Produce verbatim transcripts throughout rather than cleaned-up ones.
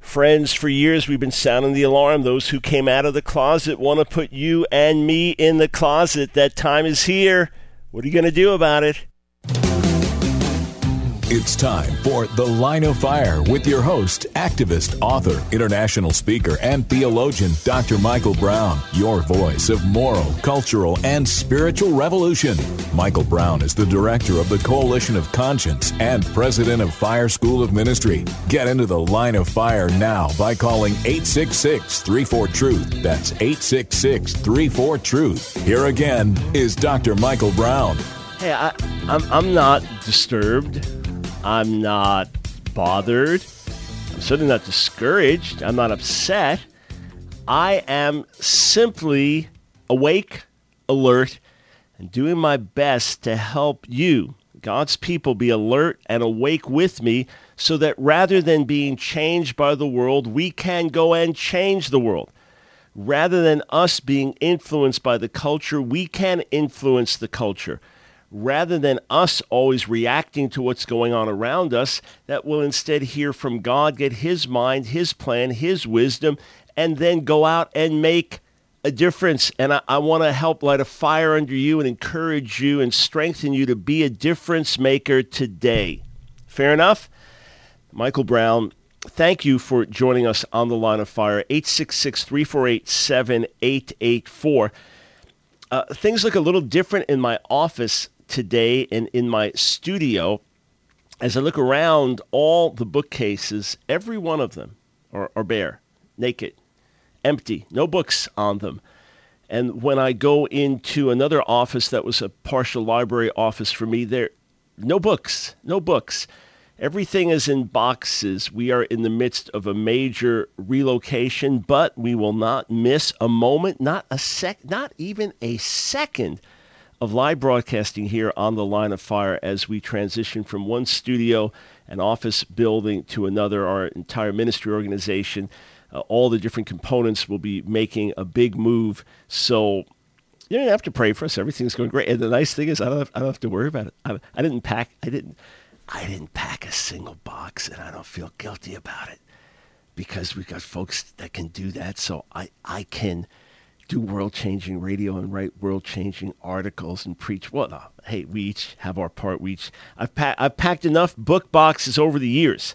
Friends, for years we've been sounding the alarm. Those who came out of the closet want to put you and me in the closet. That time is here. What are you going to do about it? It's time for The Line of Fire with your host, activist, author, international speaker, and theologian, Doctor Michael Brown, your voice of moral, cultural, and spiritual revolution. Michael Brown is the director of the Coalition of Conscience and president of Fire School of Ministry. Get into The Line of Fire now by calling eight six six, three four, truth. That's eight six six, three four, truth. Here again is Doctor Michael Brown. Hey, I, I'm, I'm not disturbed. I'm not bothered. I'm certainly not discouraged. I'm not upset. I am simply awake, alert, and doing my best to help you, God's people, be alert and awake with me so that rather than being changed by the world, we can go and change the world. Rather than us being influenced by the culture, we can influence the culture. Rather than us always reacting to what's going on around us, that we'll instead hear from God, get His mind, His plan, His wisdom, and then go out and make a difference. And I, I want to help light a fire under you and encourage you and strengthen you to be a difference maker today. Fair enough? Michael Brown, thank you for joining us on The Line of Fire. eight six six, three four eight, seven eight eight four. Uh, things look a little different in my office today and in my studio. As I look around, all the bookcases, every one of them are, are bare, naked, empty, no books on them. And when I go into another office that was a partial library office for me, there no books, no books. Everything is in boxes. We are in the midst of a major relocation, but we will not miss a moment, not a sec, not even a second of live broadcasting here on The Line of Fire as we transition from one studio and office building to another. Our entire ministry organization, uh, all the different components will be making a big move. So you don't have to pray for us. Everything's going great. And the nice thing is I don't have, I don't have to worry about it. I, I didn't pack. I didn't. I didn't pack a single box, and I don't feel guilty about it because we've got folks that can do that. So I, I can do world-changing radio and write world-changing articles and preach. Well, no, hey, we each have our part. We each, I've, pa- I've packed enough book boxes over the years.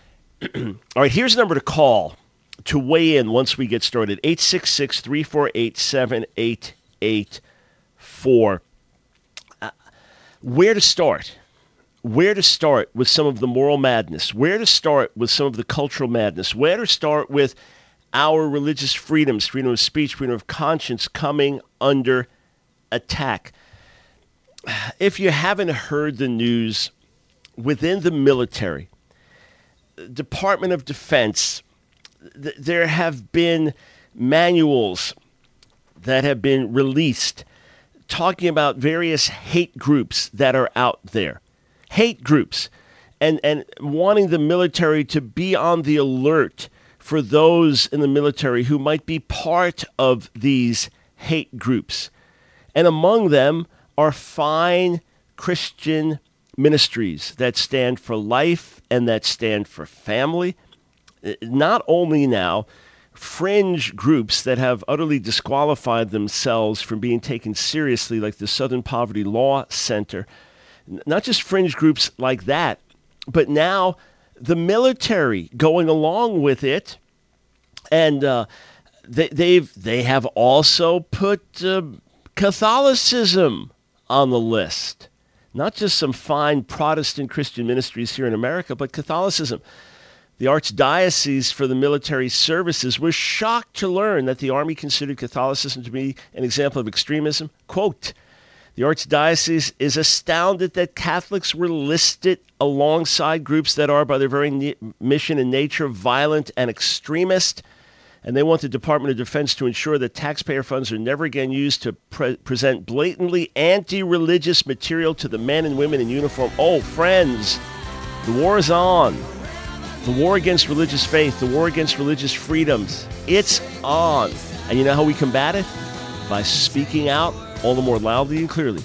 All right, here's a number to call to weigh in once we get started. eight six six, three four eight, seven eight eight four. Uh, where to start? Where to start with some of the moral madness? Where to start with some of the cultural madness? Where to start with our religious freedoms, freedom of speech, freedom of conscience coming under attack? If you haven't heard the news, within the military, Department of Defense, th- there have been manuals that have been released talking about various hate groups that are out there. Hate groups, and, and wanting the military to be on the alert for those in the military who might be part of these hate groups. And among them are fine Christian ministries that stand for life and that stand for family. Not only now, fringe groups that have utterly disqualified themselves from being taken seriously, like the Southern Poverty Law Center. Not just fringe groups like that, but now the military going along with it, and uh, they, they've they have also put uh, Catholicism on the list. Not just some fine Protestant Christian ministries here in America, but Catholicism. The Archdiocese for the Military Services was shocked to learn that the Army considered Catholicism to be an example of extremism. Quote, the Archdiocese is astounded that Catholics were listed alongside groups that are, by their very ne- mission and nature, violent and extremist. And they want the Department of Defense to ensure that taxpayer funds are never again used to pre- present blatantly anti-religious material to the men and women in uniform. Oh, friends, the war is on. The war against religious faith, the war against religious freedoms, it's on. And you know how we combat it? By speaking out all the more loudly and clearly.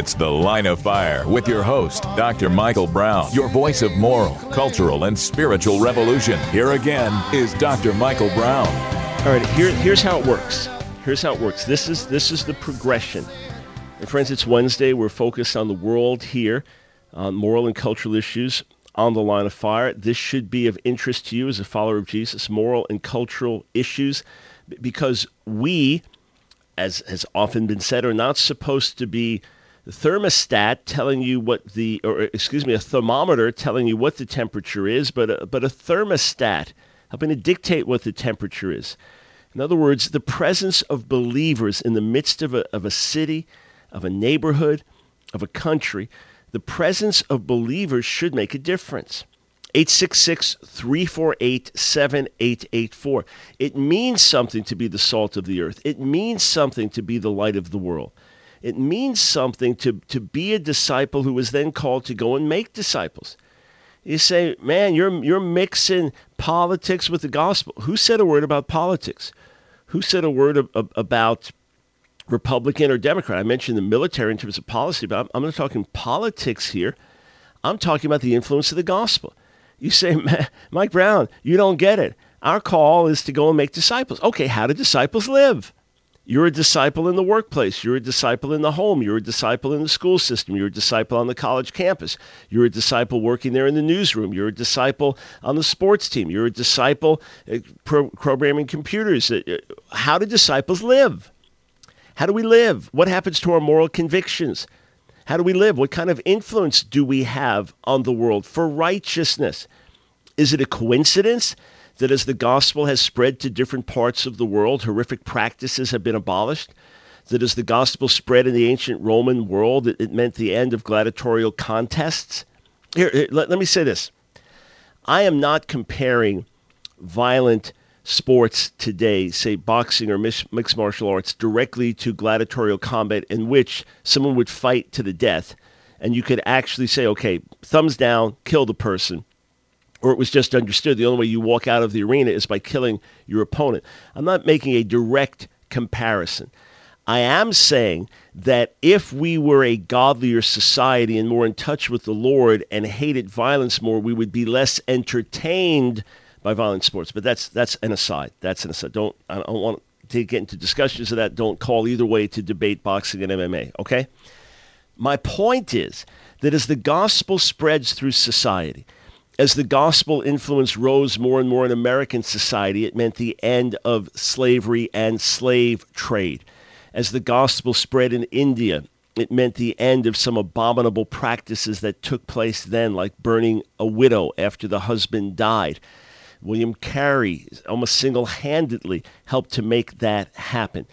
It's The Line of Fire with your host, Doctor Michael Brown, your voice of moral, cultural, and spiritual revolution. Here again is Doctor Michael Brown. All right, here, here's how it works. Here's how it works. This is this is the progression. And friends, it's Wednesday. We're focused on the world here, on moral and cultural issues on the Line of Fire. This should be of interest to you as a follower of Jesus, moral and cultural issues, because we, as has often been said, are not supposed to be the thermostat telling you what the, or excuse me, a thermometer telling you what the temperature is, but a, but a thermostat helping to dictate what the temperature is. In other words, the presence of believers in the midst of a, of a city, of a neighborhood, of a country, the presence of believers should make a difference. eight six six, three four eight, seven eight eight four. It means something to be the salt of the earth. It means something to be the light of the world. It means something to, to be a disciple who is then called to go and make disciples. You say, man, you're you're mixing politics with the gospel. Who said a word about politics? Who said a word ab- ab- about Republican or Democrat? I mentioned the military in terms of policy, but I'm, I'm not talking politics here. I'm talking about the influence of the gospel. You say, Mike Brown, you don't get it. Our call is to go and make disciples. Okay, how do disciples live? You're a disciple in the workplace. You're a disciple in the home. You're a disciple in the school system. You're a disciple on the college campus. You're a disciple working there in the newsroom. You're a disciple on the sports team. You're a disciple uh, pro- programming computers. Uh, how do disciples live? How do we live? What happens to our moral convictions? How do we live? What kind of influence do we have on the world for righteousness? Is it a coincidence that as the gospel has spread to different parts of the world, horrific practices have been abolished? That as the gospel spread in the ancient Roman world, it, it meant the end of gladiatorial contests? Here, here let, let me say this. I am not comparing violent sports today, say boxing or mixed martial arts, directly to gladiatorial combat in which someone would fight to the death, and you could actually say, okay, thumbs down, kill the person. Or it was just understood the only way you walk out of the arena is by killing your opponent. I'm not making a direct comparison. I am saying that if we were a godlier society and more in touch with the Lord and hated violence more, we would be less entertained by violent sports. But that's that's an aside. That's an aside. Don't I don't want to get into discussions of that. Don't call either way to debate boxing and M M A, okay? My point is that as the gospel spreads through society, as the gospel influence rose more and more in American society, it meant the end of slavery and slave trade. As the gospel spread in India, it meant the end of some abominable practices that took place then, like burning a widow after the husband died. William Carey almost single-handedly helped to make that happen.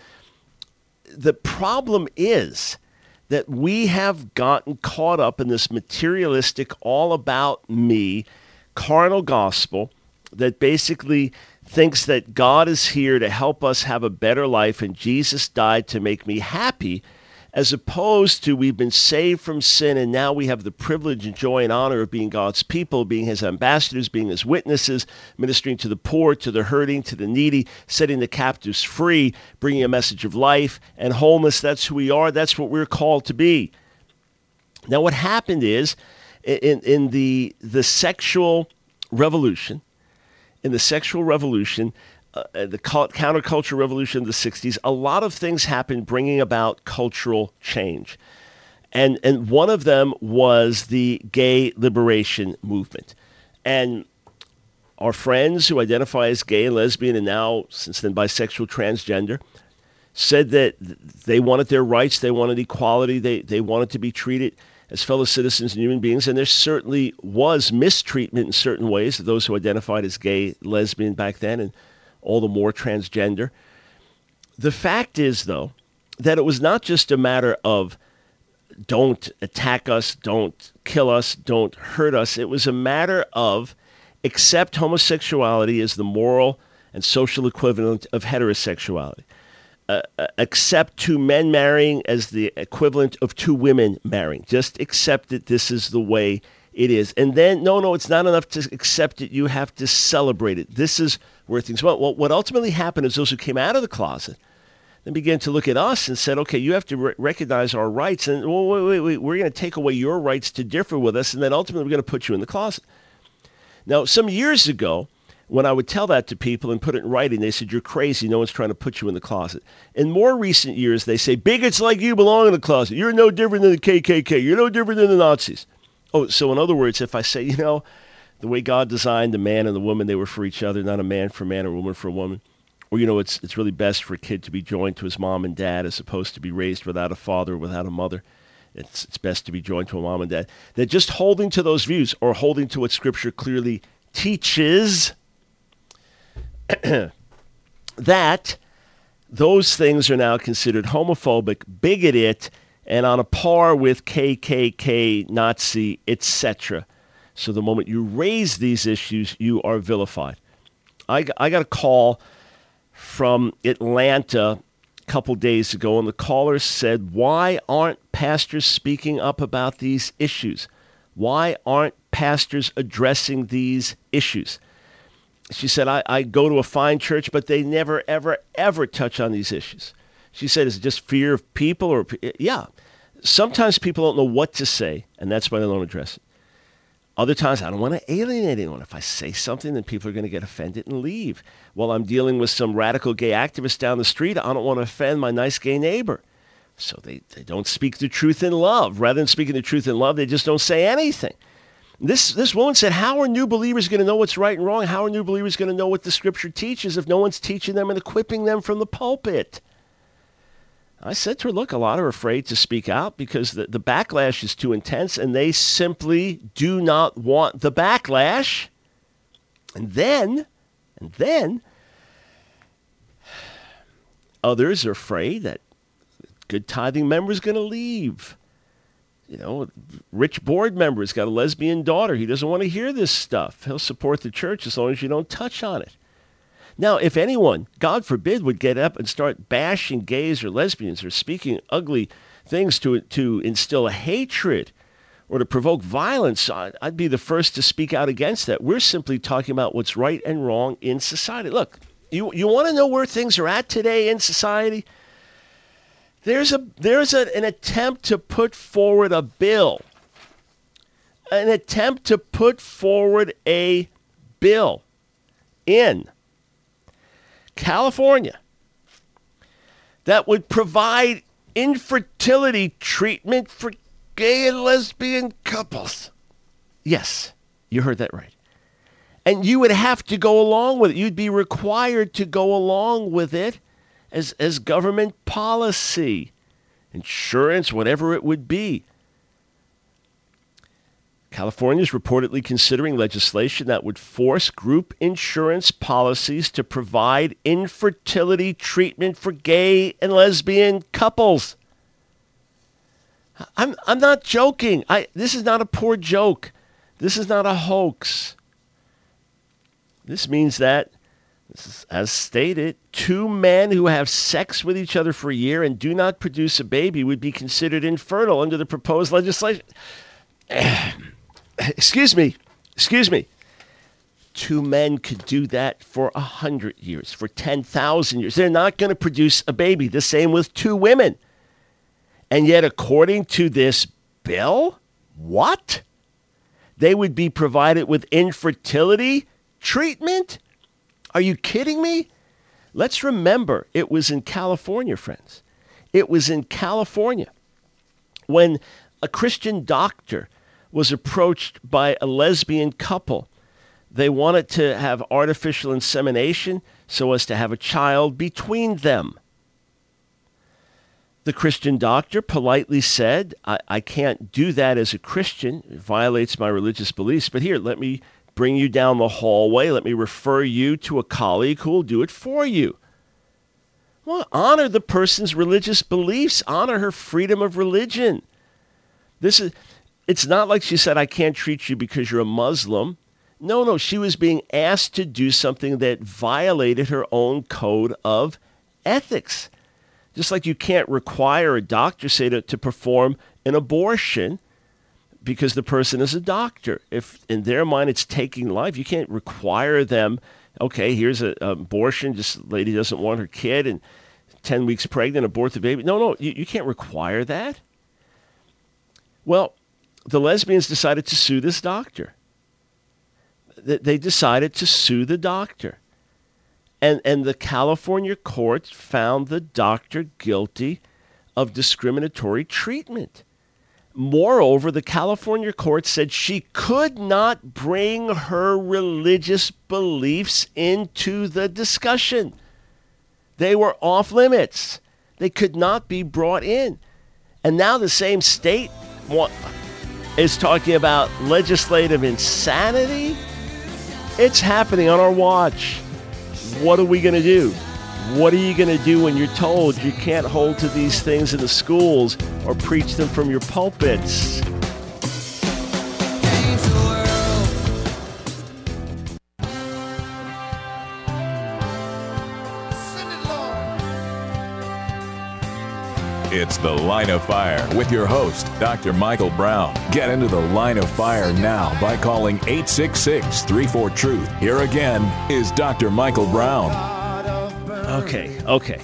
The problem is that we have gotten caught up in this materialistic, all about me, carnal gospel that basically thinks that God is here to help us have a better life and Jesus died to make me happy, as opposed to we've been saved from sin and now we have the privilege and joy and honor of being God's people, being his ambassadors, being his witnesses, ministering to the poor, to the hurting, to the needy, setting the captives free, bringing a message of life and wholeness. That's who we are. That's what we're called to be. Now, what happened is in, in the, the sexual revolution, in the sexual revolution, Uh, the counterculture revolution of the sixties, a lot of things happened bringing about cultural change. And and one of them was the gay liberation movement. And our friends who identify as gay and lesbian and now, since then, bisexual, transgender, said that they wanted their rights, they wanted equality, they, they wanted to be treated as fellow citizens and human beings. And there certainly was mistreatment in certain ways of those who identified as gay, lesbian back then, and all the more transgender. The fact is, though, that it was not just a matter of don't attack us, don't kill us, don't hurt us. It was a matter of accept homosexuality as the moral and social equivalent of heterosexuality. Uh, accept two men marrying as the equivalent of two women marrying. Just accept that this is the way it is. And then, no, no, it's not enough to accept it. You have to celebrate it. This is where things went. Well, what ultimately happened is those who came out of the closet, then began to look at us and said, okay, you have to re- recognize our rights. And well, wait, wait, wait, we're going to take away your rights to differ with us. And then ultimately we're going to put you in the closet. Now, some years ago, when I would tell that to people and put it in writing, they said, you're crazy. No one's trying to put you in the closet. In more recent years, they say, bigots like you belong in the closet. You're no different than the K K K. You're no different than the Nazis. Oh, so in other words, if I say, you know, the way God designed the man and the woman, they were for each other, not a man for a man or a woman for a woman. Or, you know, it's it's really best for a kid to be joined to his mom and dad as opposed to be raised without a father or without a mother. It's, it's best to be joined to a mom and dad. They're just holding to those views or holding to what Scripture clearly teaches, that those things are now considered homophobic, bigoted, and on a par with K K K, Nazi, et cetera. So the moment you raise these issues, you are vilified. I, I got a call from Atlanta a couple days ago, and the caller said, why aren't pastors speaking up about these issues? Why aren't pastors addressing these issues? She said, I, I go to a fine church, but they never, ever, ever touch on these issues. She said, is it just fear of people? Or yeah, sometimes people don't know what to say, and that's why they don't address it. Other times, I don't want to alienate anyone. If I say something, then people are going to get offended and leave. While I'm dealing with some radical gay activist down the street, I don't want to offend my nice gay neighbor. So they, they don't speak the truth in love. Rather than speaking the truth in love, they just don't say anything. This this woman said, how are new believers going to know what's right and wrong? How are new believers going to know what the Scripture teaches if no one's teaching them and equipping them from the pulpit? I said to her, look, a lot are afraid to speak out because the, the backlash is too intense and they simply do not want the backlash. And then, and then, others are afraid that good tithing member is going to leave. You know, rich board member has got a lesbian daughter. He doesn't want to hear this stuff. He'll support the church as long as you don't touch on it. Now, if anyone, God forbid, would get up and start bashing gays or lesbians or speaking ugly things to to instill a hatred or to provoke violence, I'd be the first to speak out against that. We're simply talking about what's right and wrong in society. Look, you, you want to know where things are at today in society? There's a there's a, an attempt to put forward a bill, an attempt to put forward a bill in California that would provide infertility treatment for gay and lesbian couples. Yes, you heard that right. And you would have to go along with it. You'd be required to go along with it as, as government policy, insurance, whatever it would be. California is reportedly considering legislation that would force group insurance policies to provide infertility treatment for gay and lesbian couples. I'm I'm not joking. I this is not a poor joke. This is not a hoax. This means that, this is, as stated, two men who have sex with each other for a year and do not produce a baby would be considered infertile under the proposed legislation. Excuse me, excuse me. Two men could do that for a hundred years, for ten thousand years. They're not going to produce a baby. The same with two women. And yet, according to this bill, what? They would be provided with infertility treatment? Are you kidding me? Let's remember, it was in California, friends. It was in California when a Christian doctor was approached by a lesbian couple. They wanted to have artificial insemination so as to have a child between them. The Christian doctor politely said, I, I can't do that as a Christian. It violates my religious beliefs. But here, let me bring you down the hallway. Let me refer you to a colleague who will do it for you. Well, honor the person's religious beliefs. Honor her freedom of religion. This is... It's not like she said, I can't treat you because you're a Muslim. No, no, she was being asked to do something that violated her own code of ethics. Just like you can't require a doctor, say, to, to perform an abortion because the person is a doctor. If in their mind it's taking life, you can't require them, okay, here's an abortion, just lady doesn't want her kid, and ten weeks pregnant, abort the baby. No, no, you, you can't require that. Well, the lesbians decided to sue this doctor. They decided to sue the doctor. And, and the California court found the doctor guilty of discriminatory treatment. Moreover, the California court said she could not bring her religious beliefs into the discussion. They were off limits. They could not be brought in. And now the same state is talking about legislative insanity. It's happening on our watch. What are we going to do? What are you going to do when you're told you can't hold to these things in the schools or preach them from your pulpits? It's The Line of Fire with your host, Doctor Michael Brown. Get into the Line of Fire now by calling eight six six, three four, truth. Here again is Doctor Michael Brown. Okay, okay.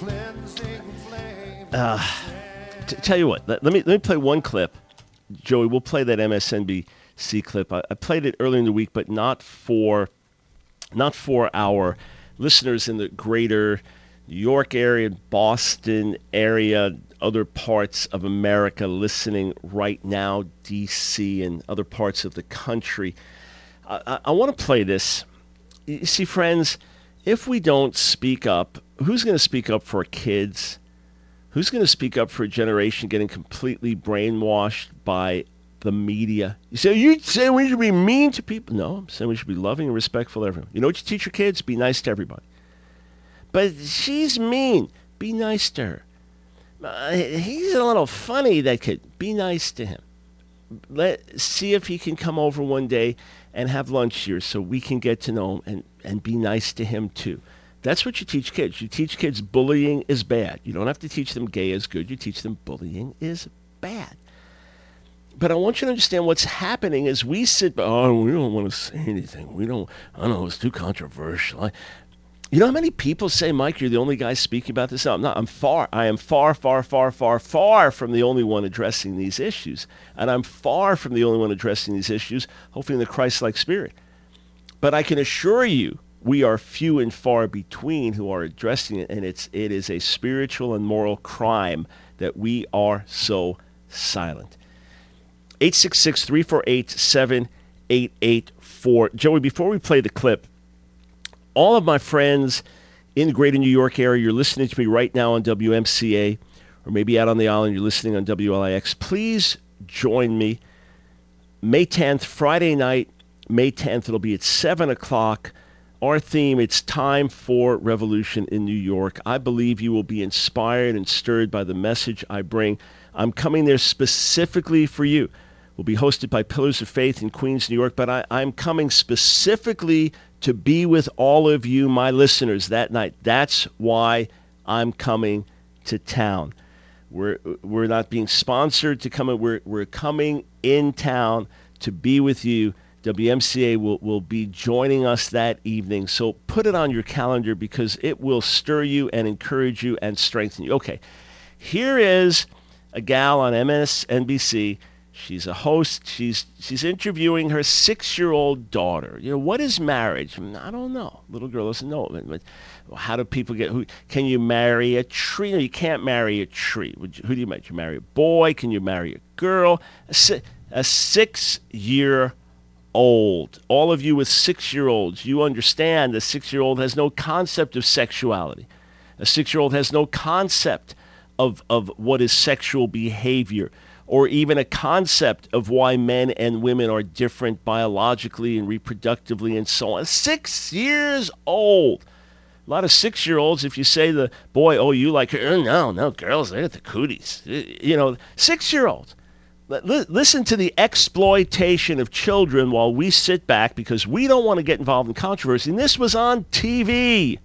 Uh, t- tell you what, let, let me let me play one clip. Joey, we'll play that M S N B C clip. I, I played it earlier in the week, but not for not for our listeners in the greater New York area, Boston area, other parts of America listening right now, D C and other parts of the country. I, I, I want to play this. You see, friends, if we don't speak up, who's going to speak up for kids? Who's going to speak up for a generation getting completely brainwashed by the media? You say, you say we should be mean to people? No, I'm saying we should be loving and respectful to everyone. You know what you teach your kids? Be nice to everybody. But she's mean. Be nice to her. Uh, he's a little funny, that kid. Be nice to him. Let see if he can come over one day and have lunch here so we can get to know him and, and be nice to him too. That's what you teach kids. You teach kids bullying is bad. You don't have to teach them gay is good. You teach them bullying is bad. But I want you to understand what's happening as we sit, oh, we don't want to say anything. We don't, I don't know, it's too controversial. I, You know how many people say, Mike, you're the only guy speaking about this? No, I'm not. I'm far. I am far, far, far, far, far from the only one addressing these issues. And I'm far from the only one addressing these issues, hopefully in the Christ-like spirit. But I can assure you, we are few and far between who are addressing it, and it's it is a spiritual and moral crime that we are so silent. eight six six, three four eight, seven eight eight four. Joey, before we play the clip, all of my friends in the greater New York area, you're listening to me right now on W M C A, or maybe out on the island, you're listening on W L I X. Please join me May tenth, Friday night, May tenth. It'll be at seven o'clock. Our theme, it's time for revolution in New York. I believe you will be inspired and stirred by the message I bring. I'm coming there specifically for you. We'll be hosted by Pillars of Faith in Queens, New York, but I, I'm coming specifically to be with all of you, my listeners, that night. That's why I'm coming to town. We're we're not being sponsored to come in. We're, we're coming in town to be with you. W M C A will, will be joining us that evening. So put it on your calendar because it will stir you and encourage you and strengthen you. Okay, here is a gal on M S N B C. She's a host. She's she's interviewing her six-year-old daughter. You know, what is marriage? I don't know. Little girl doesn't know. But how do people get? Who can you marry a tree? No, you can't marry a tree. Would you, who do you marry? You marry a boy? Can you marry a girl? A, a six-year-old. All of you with six-year-olds, you understand a six-year-old has no concept of sexuality. A six-year-old has no concept of of what is sexual behavior, or even a concept of why men and women are different biologically and reproductively and so on. Six years old. A lot of six-year-olds, if you say the boy, oh, you like her, no, no, girls, they got the cooties. You know, six-year-olds. L- listen to the exploitation of children while we sit back because we don't want to get involved in controversy. And this was on T V.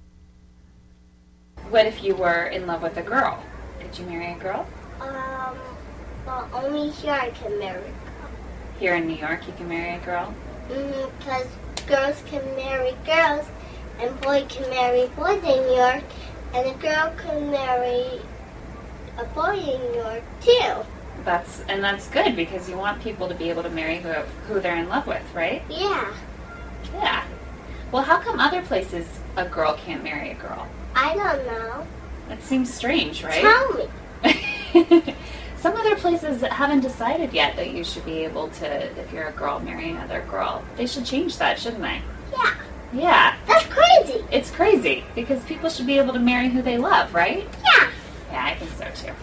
What if you were in love with a girl? Could you marry a girl? Um... Well, only here I can marry a girl. Here in New York, you can marry a girl? Mm-hmm, because girls can marry girls, and boys can marry boys in New York, And a girl can marry a boy in York too. That's and that's good because you want people to be able to marry who who they're in love with, right? Yeah. Yeah. Well, how come other places a girl can't marry a girl? I don't know. That seems strange, right? Tell me. Some other places haven't decided yet that you should be able to, if you're a girl, marry another girl. They should change that, shouldn't they? Yeah. Yeah. That's crazy. It's crazy because people should be able to marry who they love, right? Yeah. Yeah, I think so too.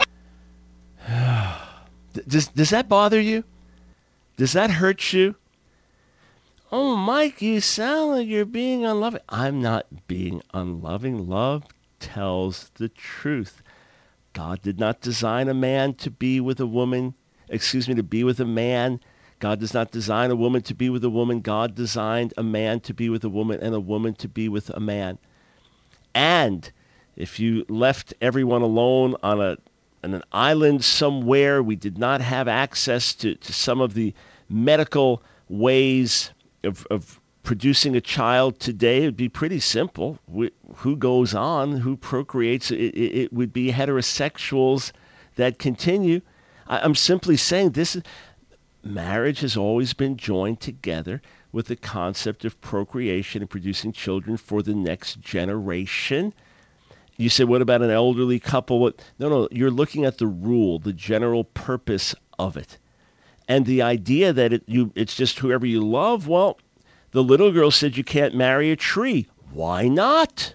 Does does that bother you? Does that hurt you? Oh, Mike, you sound like you're being unloving. I'm not being unloving. Love tells the truth. God did not design a man to be with a woman, excuse me, to be with a man. God does not design a woman to be with a woman. God designed a man to be with a woman and a woman to be with a man. And if you left everyone alone on a on an island somewhere, we did not have access to, to some of the medical ways of, of producing a child today, it would be pretty simple. We, who goes on, who procreates, it, it, it would be heterosexuals that continue. I, I'm simply saying this is, marriage has always been joined together with the concept of procreation and producing children for the next generation. You say, what about an elderly couple? What? No, no, you're looking at the rule, the general purpose of it. And the idea that it, you, it's just whoever you love, well, the little girl said you can't marry a tree. Why not?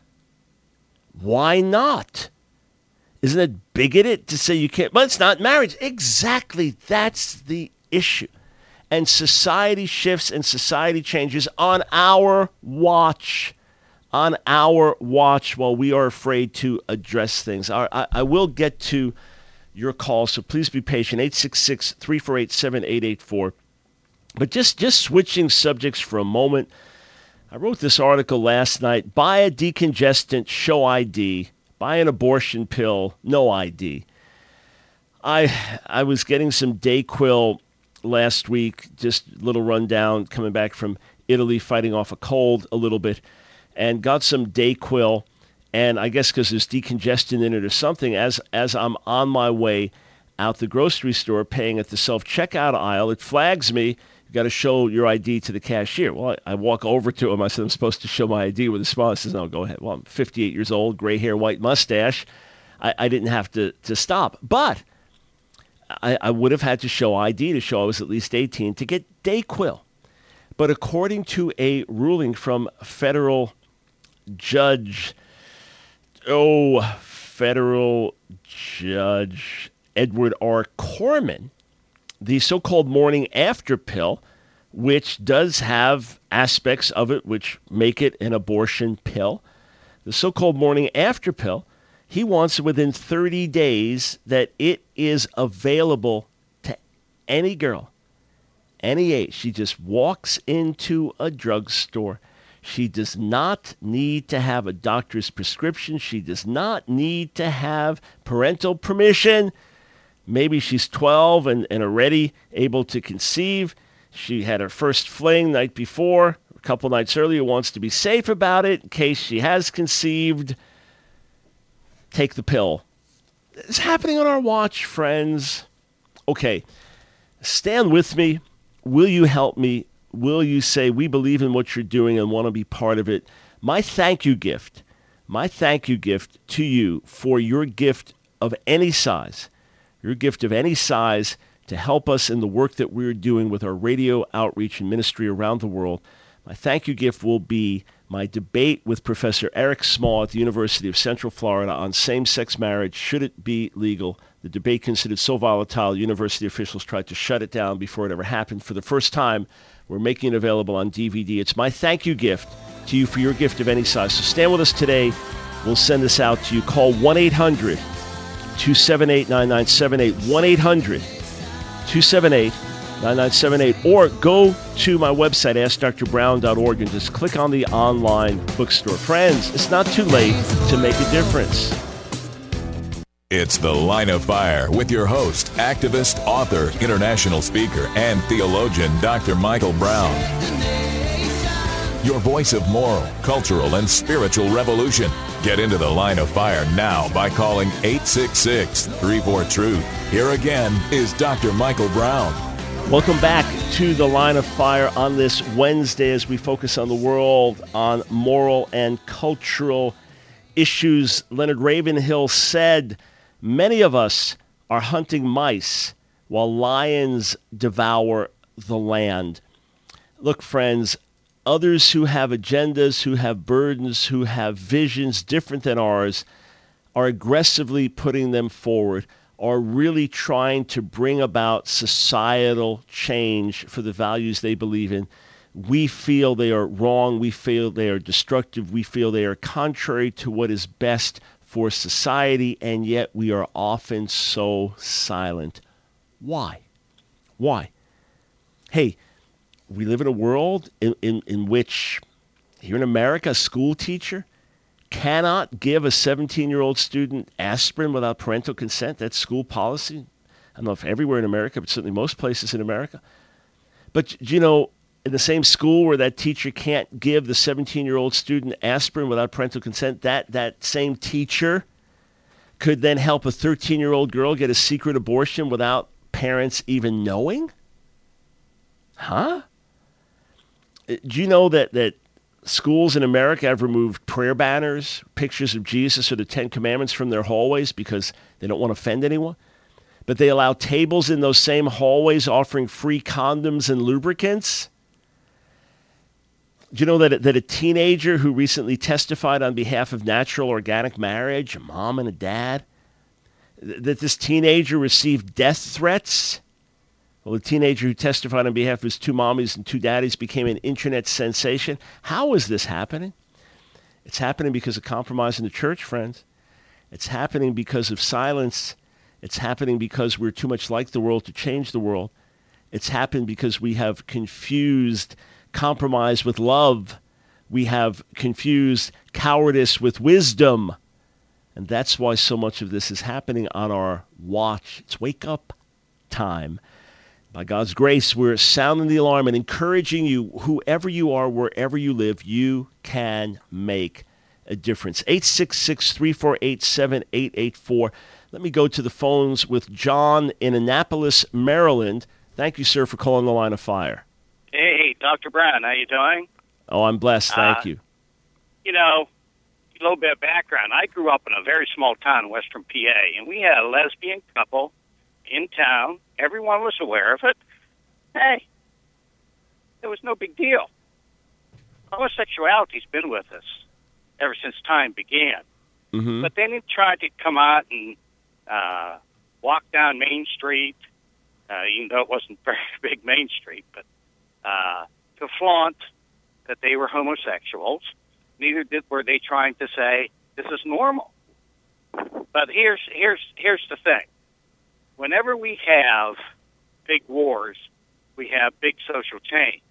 Why not? Isn't it bigoted to say you can't? But it's not marriage. Exactly. That's the issue. And society shifts and society changes on our watch. On our watch while we are afraid to address things. I, I, I will get to your call, so please be patient. eight six six, three four eight, seven eight eight four. But just, just switching subjects for a moment, I wrote this article last night. Buy a decongestant, show I D. Buy an abortion pill, no I D. I I was getting some Dayquil last week, just a little rundown, coming back from Italy, fighting off a cold a little bit, and got some Dayquil. And I guess because there's decongestant in it or something, as as I'm on my way out the grocery store paying at the self-checkout aisle, it flags me. You got to show your I D to the cashier. Well, I, I walk over to him. I said, I'm supposed to show my I D with a smile. He says, no, go ahead. Well, I'm fifty-eight years old, gray hair, white mustache. I, I didn't have to, to stop. But I, I would have had to show I D to show I was at least eighteen to get Dayquil. But according to a ruling from federal judge, oh, federal judge Edward R. Corman, the so-called morning after pill, which does have aspects of it which make it an abortion pill, the so-called morning after pill, he wants within thirty days that it is available to any girl, any age. She just walks into a drugstore. She does not need to have a doctor's prescription. She does not need to have parental permission. Maybe she's twelve and, and already able to conceive. She had her first fling night before, a couple nights earlier, wants to be safe about it in case she has conceived. Take the pill. It's happening on our watch, friends. Okay, stand with me. Will you help me? Will you say, we believe in what you're doing and want to be part of it? My thank you gift, my thank you gift to you for your gift of any size, your gift of any size to help us in the work that we're doing with our radio outreach and ministry around the world. My thank you gift will be my debate with Professor Eric Small at the University of Central Florida on same-sex marriage. Should it be legal? The debate considered so volatile, university officials tried to shut it down before it ever happened. For the first time, we're making it available on D V D. It's my thank you gift to you for your gift of any size. So stand with us today. We'll send this out to you. Call one eight hundred two seven eight nine nine seven eight, one eight hundred two seven eight nine nine seven eight, or go to my website, ask dr brown dot org, and just click on the online bookstore. Friends, it's not too late to make a difference. It's The Line of Fire with your host, activist, author, international speaker, and theologian, Doctor Michael Brown. your voice of moral, cultural, and spiritual revolution. Get into the Line of Fire now by calling eight six six, three four, truth. Here again is Doctor Michael Brown. Welcome back to the Line of Fire on this Wednesday as we focus on the world, on moral and cultural issues. Leonard Ravenhill said, many of us are hunting mice while lions devour the land. Look, friends, others who have agendas, who have burdens, who have visions different than ours, are aggressively putting them forward, are really trying to bring about societal change for the values they believe in. We feel they are wrong. We feel they are destructive. We feel they are contrary to what is best for society, and yet we are often so silent. Why? Why? Hey, we live in a world in, in, in which, here in America, a school teacher cannot give a seventeen-year-old student aspirin without parental consent. That's school policy. I don't know if everywhere in America, but certainly most places in America. But, you know, in the same school where that teacher can't give the seventeen-year-old student aspirin without parental consent, that, that same teacher could then help a thirteen-year-old girl get a secret abortion without parents even knowing? Huh? Do you know that, that schools in America have removed prayer banners, pictures of Jesus or the Ten Commandments from their hallways because they don't want to offend anyone? But they allow tables in those same hallways offering free condoms and lubricants? Do you know that, that a teenager who recently testified on behalf of natural organic marriage, a mom and a dad, that this teenager received death threats? Well, the teenager who testified on behalf of his two mommies and two daddies became an internet sensation. How is this happening? It's happening because of compromise in the church, friends. It's happening because of silence. It's happening because we're too much like the world to change the world. It's happened because we have confused compromise with love. We have confused cowardice with wisdom. And that's why so much of this is happening on our watch. It's wake up time. By God's grace, we're sounding the alarm and encouraging you, whoever you are, wherever you live, you can make a difference. eight six six, three four eight, seven eight eight four. Let me go to the phones with John in Annapolis, Maryland. Thank you, sir, for calling the Line of Fire. Hey, Doctor Brown, how you doing? Oh, I'm blessed. Thank uh, you. You know, a little bit of background. I grew up in a very small town in western P A, and we had a lesbian couple in town. Everyone was aware of it. Hey, it was no big deal. Homosexuality's been with us ever since time began. Mm-hmm. But then he tried to come out and uh, walk down Main Street, uh, even though it wasn't very big Main Street, but uh, to flaunt that they were homosexuals. Neither did were they trying to say this is normal. But here's here's here's the thing. Whenever we have big wars, we have big social change.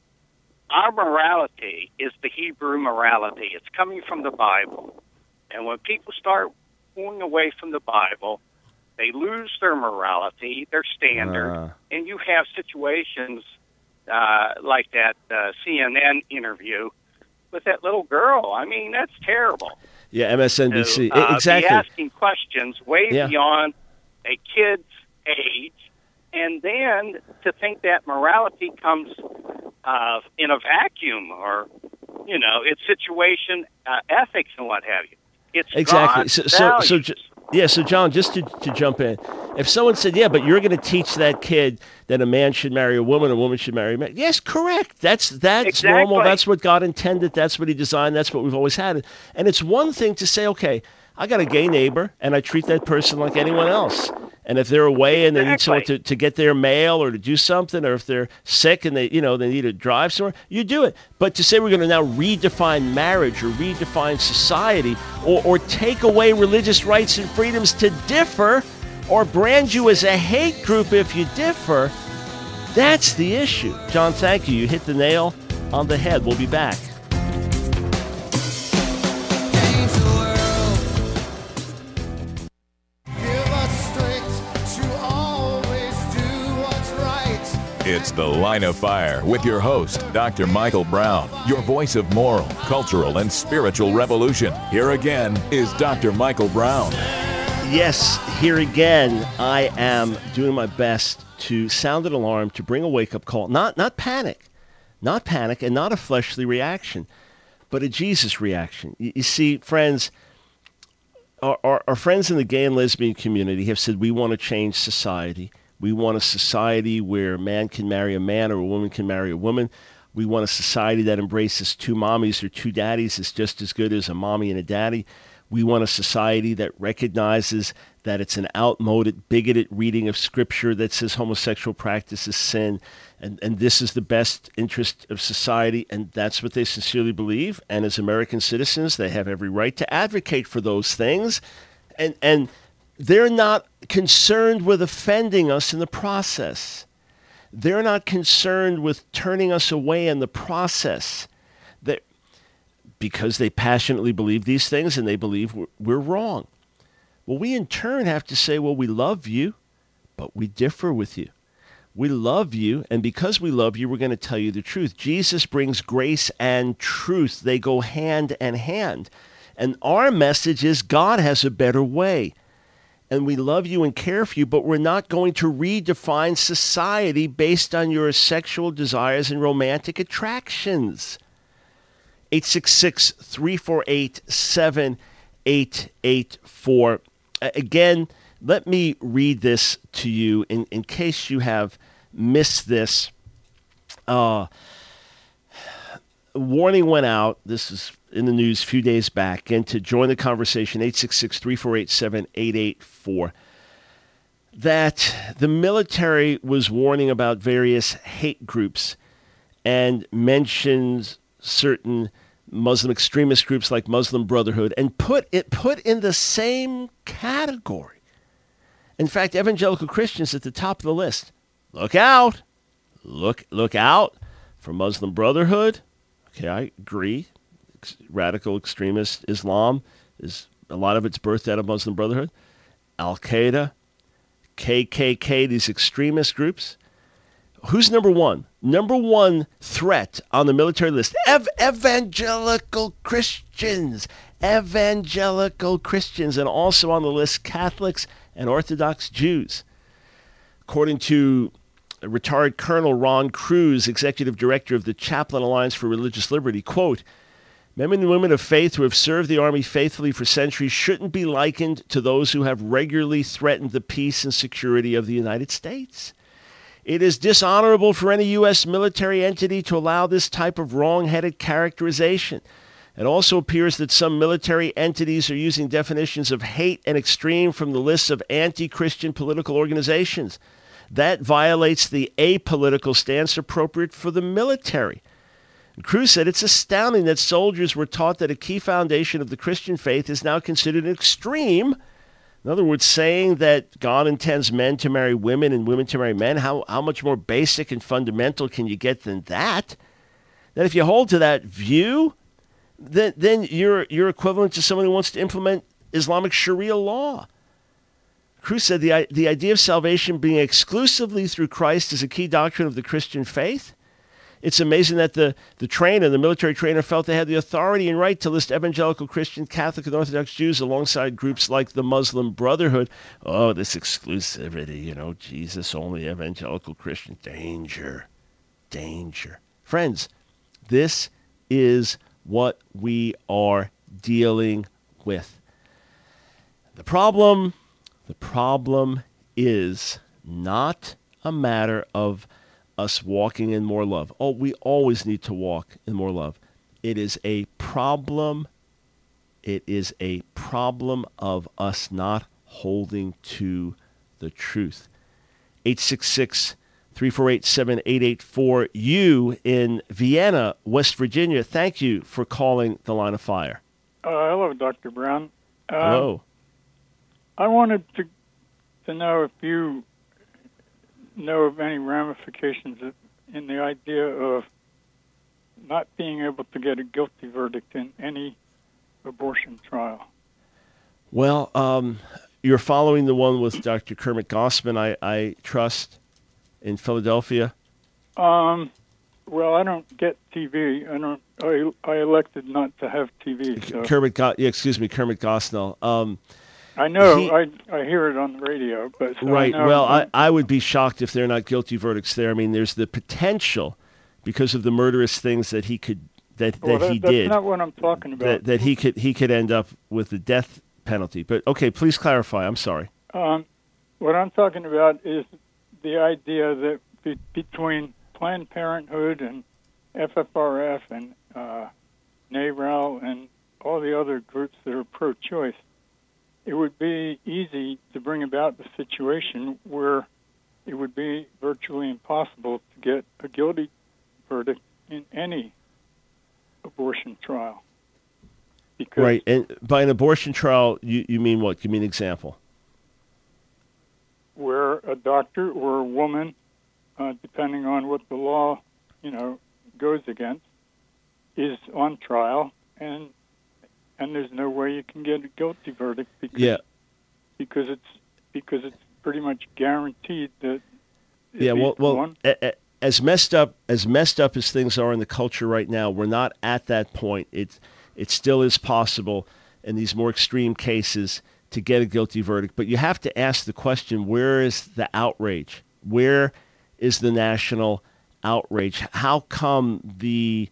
Our morality is the Hebrew morality. It's coming from the Bible. And when people start pulling away from the Bible, they lose their morality, their standard, uh. and you have situations uh, like that uh, C N N interview with that little girl. I mean, that's terrible. Yeah, M S N B C. To, uh, exactly. be asking questions way yeah. beyond a kid's age, and then to think that morality comes uh, in a vacuum, or, you know, it's situation uh, ethics and what have you. It's exactly. God's so, so, so, values. yeah. So, John, just to, to jump in, if someone said, "Yeah, but you're going to teach that kid that a man should marry a woman, a woman should marry a man," yes, correct. That's that's exactly. normal. That's what God intended. That's what He designed. That's what we've always had. And it's one thing to say, "Okay, I got a gay neighbor, and I treat that person like anyone else." And if they're away and they exactly. need someone to, to get their mail or to do something, or if they're sick and they, you know, they need to drive somewhere, you do it. But to say we're going to now redefine marriage or redefine society, or, or take away religious rights and freedoms to differ, or brand you as a hate group if you differ, that's the issue. John, thank you. You hit the nail on the head. We'll be back. It's The Line of Fire with your host, Doctor Michael Brown, your voice of moral, cultural, and spiritual revolution. Here again is Doctor Michael Brown. Yes, here again, I am doing my best to sound an alarm, to bring a wake-up call. Not not panic, not panic, and not a fleshly reaction, but a Jesus reaction. You, you see, friends, our, our, our friends in the gay and lesbian community have said we want to change society. We want a society where a man can marry a man or a woman can marry a woman. We want a society that embraces two mommies or two daddies is just as good as a mommy and a daddy. We want a society that recognizes that it's an outmoded, bigoted reading of Scripture that says homosexual practice is sin, and, and this is the best interest of society, and that's what they sincerely believe. And as American citizens, they have every right to advocate for those things, and and they're not concerned with offending us in the process. They're not concerned with turning us away in the process. They're, because they passionately believe these things and they believe we're, we're wrong. Well, we in turn have to say, well, we love you, but we differ with you. We love you, and because we love you, we're going to tell you the truth. Jesus brings grace and truth. They go hand in hand. And our message is God has a better way. And we love you and care for you, but we're not going to redefine society based on your sexual desires and romantic attractions. eight six six, three four eight, seven eight eight four. Again, let me read this to you in, in case you have missed this. Uh, warning went out. This is in the news a few days back. And to join the conversation, eight six six, three four eight, seven eight eight four. That the military was warning about various hate groups and mentions certain Muslim extremist groups like Muslim Brotherhood, and put it put in the same category. In fact, evangelical Christians at the top of the list. Look out. Look look out for Muslim Brotherhood. Okay, I agree. Radical extremist Islam is a lot of it's birthed out of Muslim Brotherhood. Al-Qaeda, K K K, these extremist groups. Who's number one? Number one threat on the military list. Ev- evangelical Christians. Evangelical Christians. And also on the list, Catholics and Orthodox Jews. According to retired Colonel Ron Cruz, Executive Director of the Chaplain Alliance for Religious Liberty, quote, men and women of faith who have served the Army faithfully for centuries shouldn't be likened to those who have regularly threatened the peace and security of the United States. It is dishonorable for any U S military entity to allow this type of wrong-headed characterization. It also appears that some military entities are using definitions of hate and extreme from the lists of anti-Christian political organizations. That violates the apolitical stance appropriate for the military. Cruz said it's astounding that soldiers were taught that a key foundation of the Christian faith is now considered an extreme. In other words, saying that God intends men to marry women and women to marry men. How, how much more basic and fundamental can you get than that? That if you hold to that view, then, then you're, you're equivalent to someone who wants to implement Islamic Sharia law. Cruz said the, the idea of salvation being exclusively through Christ is a key doctrine of the Christian faith. It's amazing that the, the trainer, the military trainer, felt they had the authority and right to list evangelical Christian, Catholic, and Orthodox Jews alongside groups like the Muslim Brotherhood. Oh, this exclusivity, you know, Jesus, only evangelical Christian. Danger, danger. Friends, this is what we are dealing with. The problem, the problem is not a matter of us walking in more love. Oh, we always need to walk in more love. It is a problem. It is a problem of us not holding to the truth. eight six six, three four eight, seven eight eight four. You in Vienna, West Virginia, thank you for calling the Line of Fire. Uh, hello, Doctor Brown. Uh, hello. I wanted to to know if you know of any ramifications in the idea of not being able to get a guilty verdict in any abortion trial. Well, um, you're following the one with Doctor Kermit Gossman, I, I trust, in Philadelphia. Um, well, I don't get T V. I don't. I, I elected not to have T V. So. Kermit, Go- yeah, excuse me, Kermit Gosnell. Um, I know. he, I I hear it on the radio, but so right. I know, well, I, um, I would be shocked if there are not guilty verdicts there. I mean, there's the potential because of the murderous things that he could that, that well, that, he that's did. That's not what I'm talking about. That, that he could he could end up with the death penalty. But okay, please clarify. I'm sorry. Um, what I'm talking about is the idea that be, between Planned Parenthood and F F R F and uh, NARAL and all the other groups that are pro-choice, it would be easy to bring about the situation where it would be virtually impossible to get a guilty verdict in any abortion trial. Because right, and by an abortion trial, you, you mean what? Give me an example. Where a doctor or a woman, uh, depending on what the law, you know, goes against, is on trial, and and there's no way you can get a guilty verdict because yeah. because it's because it's pretty much guaranteed that. Yeah, well, well, one. A, a, as messed up as messed up as things are in the culture right now, we're not at that point. It it still is possible in these more extreme cases to get a guilty verdict, but you have to ask the question: where is the outrage? Where is the national outrage? How come the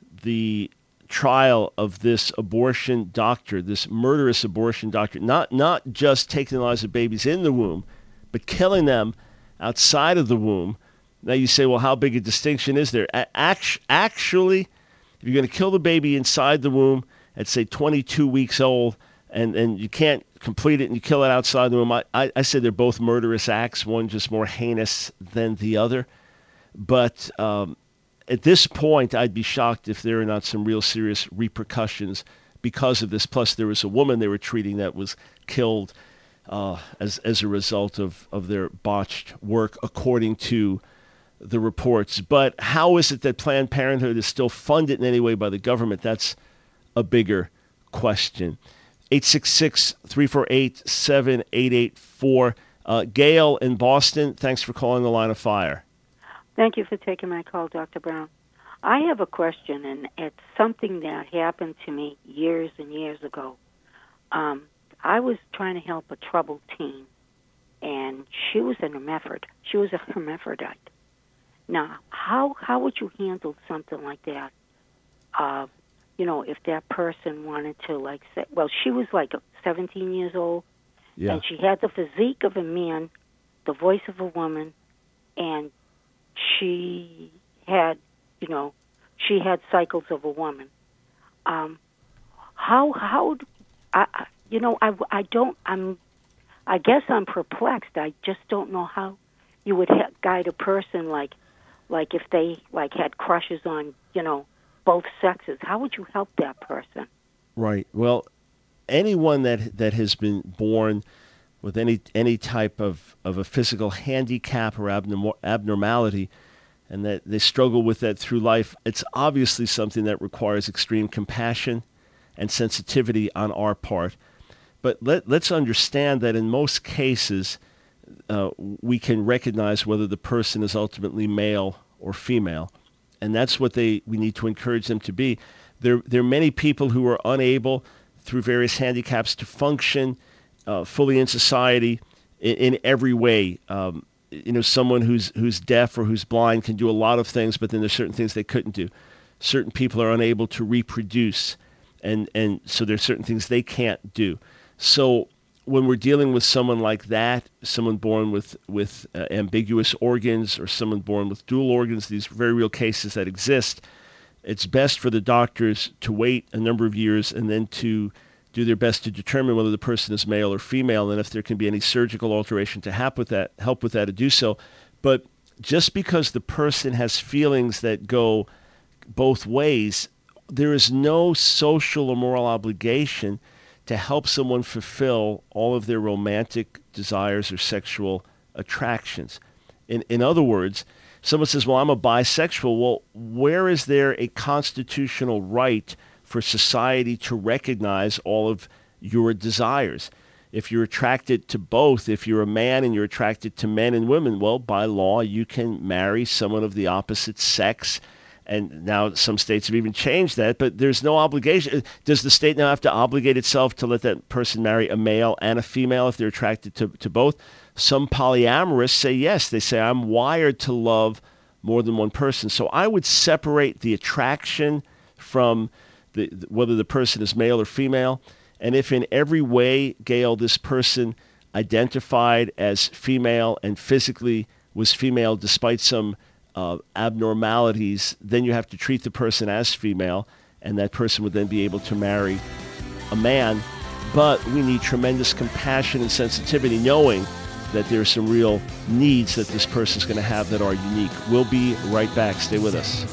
the trial of this abortion doctor, this murderous abortion doctor, not not just taking the lives of babies in the womb, but killing them outside of the womb? Now you say, well, how big a distinction is there? Actually, if you're going to kill the baby inside the womb at, say, twenty-two weeks old, and, and you can't complete it and you kill it outside the womb, I, I, I say they're both murderous acts, one just more heinous than the other. But um, at this point, I'd be shocked if there are not some real serious repercussions because of this. Plus, there was a woman they were treating that was killed uh, as as a result of, of their botched work, according to the reports. But how is it that Planned Parenthood is still funded in any way by the government? That's a bigger question. eight six six, three four eight, seven eight eight four. Uh, Gail in Boston, thanks for calling the Line of Fire. Thank you for taking my call, Doctor Brown. I have a question, and it's something that happened to me years and years ago. Um, I was trying to help a troubled teen, and she was an hermaphrodite. She was a hermaphrodite. Now, how how would you handle something like that? Uh, you know, if that person wanted to, like, say, well, she was like seventeen years old, yeah. and she had the physique of a man, the voice of a woman, and she had, you know, she had cycles of a woman. Um, how how, I, I you know, I, I don't, I'm, I guess I'm perplexed. I just don't know how you would ha- guide a person like, like if they like had crushes on, you know, both sexes. How would you help that person? Right. Well, anyone that that has been born with any any type of, of a physical handicap or abnorm- abnormality, and that they struggle with that through life, it's obviously something that requires extreme compassion and sensitivity on our part. But let, let's understand that in most cases, uh, we can recognize whether the person is ultimately male or female. And that's what they we need to encourage them to be. There, there are many people who are unable, through various handicaps, to function uh, fully in society in, in every way. Um, you know, someone who's who's deaf or who's blind can do a lot of things, but then there's certain things they couldn't do. Certain people are unable to reproduce, and, and so there's certain things they can't do. So when we're dealing with someone like that, someone born with, with uh, ambiguous organs or someone born with dual organs, these very real cases that exist, it's best for the doctors to wait a number of years and then to do their best to determine whether the person is male or female, and if there can be any surgical alteration to help with that, help with that, to do so. But just because the person has feelings that go both ways, there is no social or moral obligation to help someone fulfill all of their romantic desires or sexual attractions. In in other words, someone says, well, I'm a bisexual. Well, where is there a constitutional right for society to recognize all of your desires? If you're attracted to both, if you're a man and you're attracted to men and women, well, by law, you can marry someone of the opposite sex. And now some states have even changed that, but there's no obligation. Does the state now have to obligate itself to let that person marry a male and a female if they're attracted to, to both? Some polyamorous say yes. They say, I'm wired to love more than one person. So I would separate the attraction from the, whether the person is male or female. And if in every way, Gail, this person identified as female and physically was female despite some uh, abnormalities, then you have to treat the person as female, and that person would then be able to marry a man. But we need tremendous compassion and sensitivity, knowing that there are some real needs that this person's going to have that are unique. We'll be right back. Stay with us.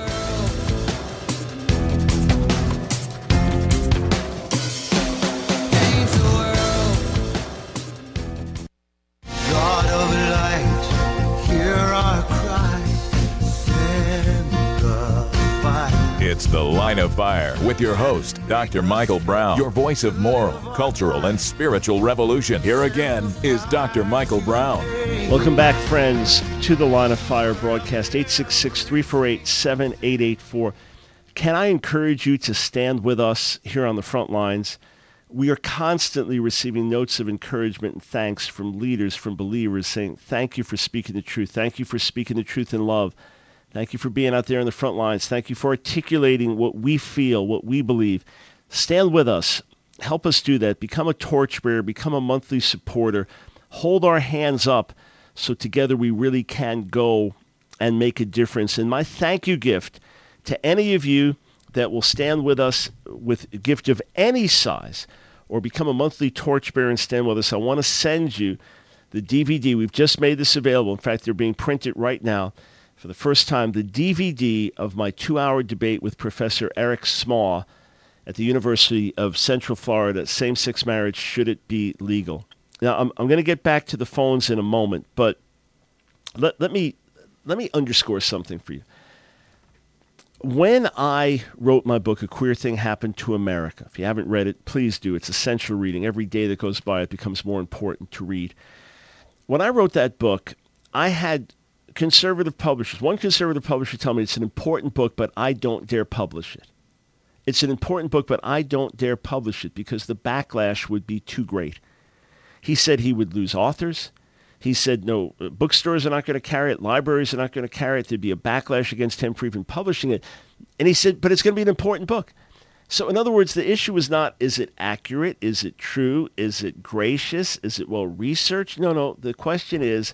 It's The Line of Fire with your host, Doctor Michael Brown, your voice of moral, cultural, and spiritual revolution. Here again is Doctor Michael Brown. Welcome back, friends, to The Line of Fire broadcast, eight six six, three four eight, seven eight eight four. Can I encourage you to stand with us here on the front lines? We are constantly receiving notes of encouragement and thanks from leaders, from believers, saying, thank you for speaking the truth. Thank you for speaking the truth in love. Thank you for being out there on the front lines. Thank you for articulating what we feel, what we believe. Stand with us. Help us do that. Become a torchbearer. Become a monthly supporter. Hold our hands up so together we really can go and make a difference. And my thank you gift to any of you that will stand with us with a gift of any size or become a monthly torchbearer and stand with us, I want to send you the D V D. We've just made this available. In fact, they're being printed right now. For the first time, the D V D of my two-hour debate with Professor Eric Smaw at the University of Central Florida, same-sex marriage, should it be legal? Now, I'm, I'm going to get back to the phones in a moment, but let, let me let me underscore something for you. When I wrote my book, A Queer Thing Happened to America, if you haven't read it, please do. It's essential reading. Every day that goes by, it becomes more important to read. When I wrote that book, I had conservative publishers. One conservative publisher told me it's an important book, but I don't dare publish it. It's an important book, but I don't dare publish it because the backlash would be too great. He said he would lose authors. He said no, bookstores are not going to carry it. Libraries are not going to carry it. There'd be a backlash against him for even publishing it. And he said, but it's going to be an important book. So in other words, the issue is not, is it accurate? Is it true? Is it gracious? Is it well researched? No, no. The question is,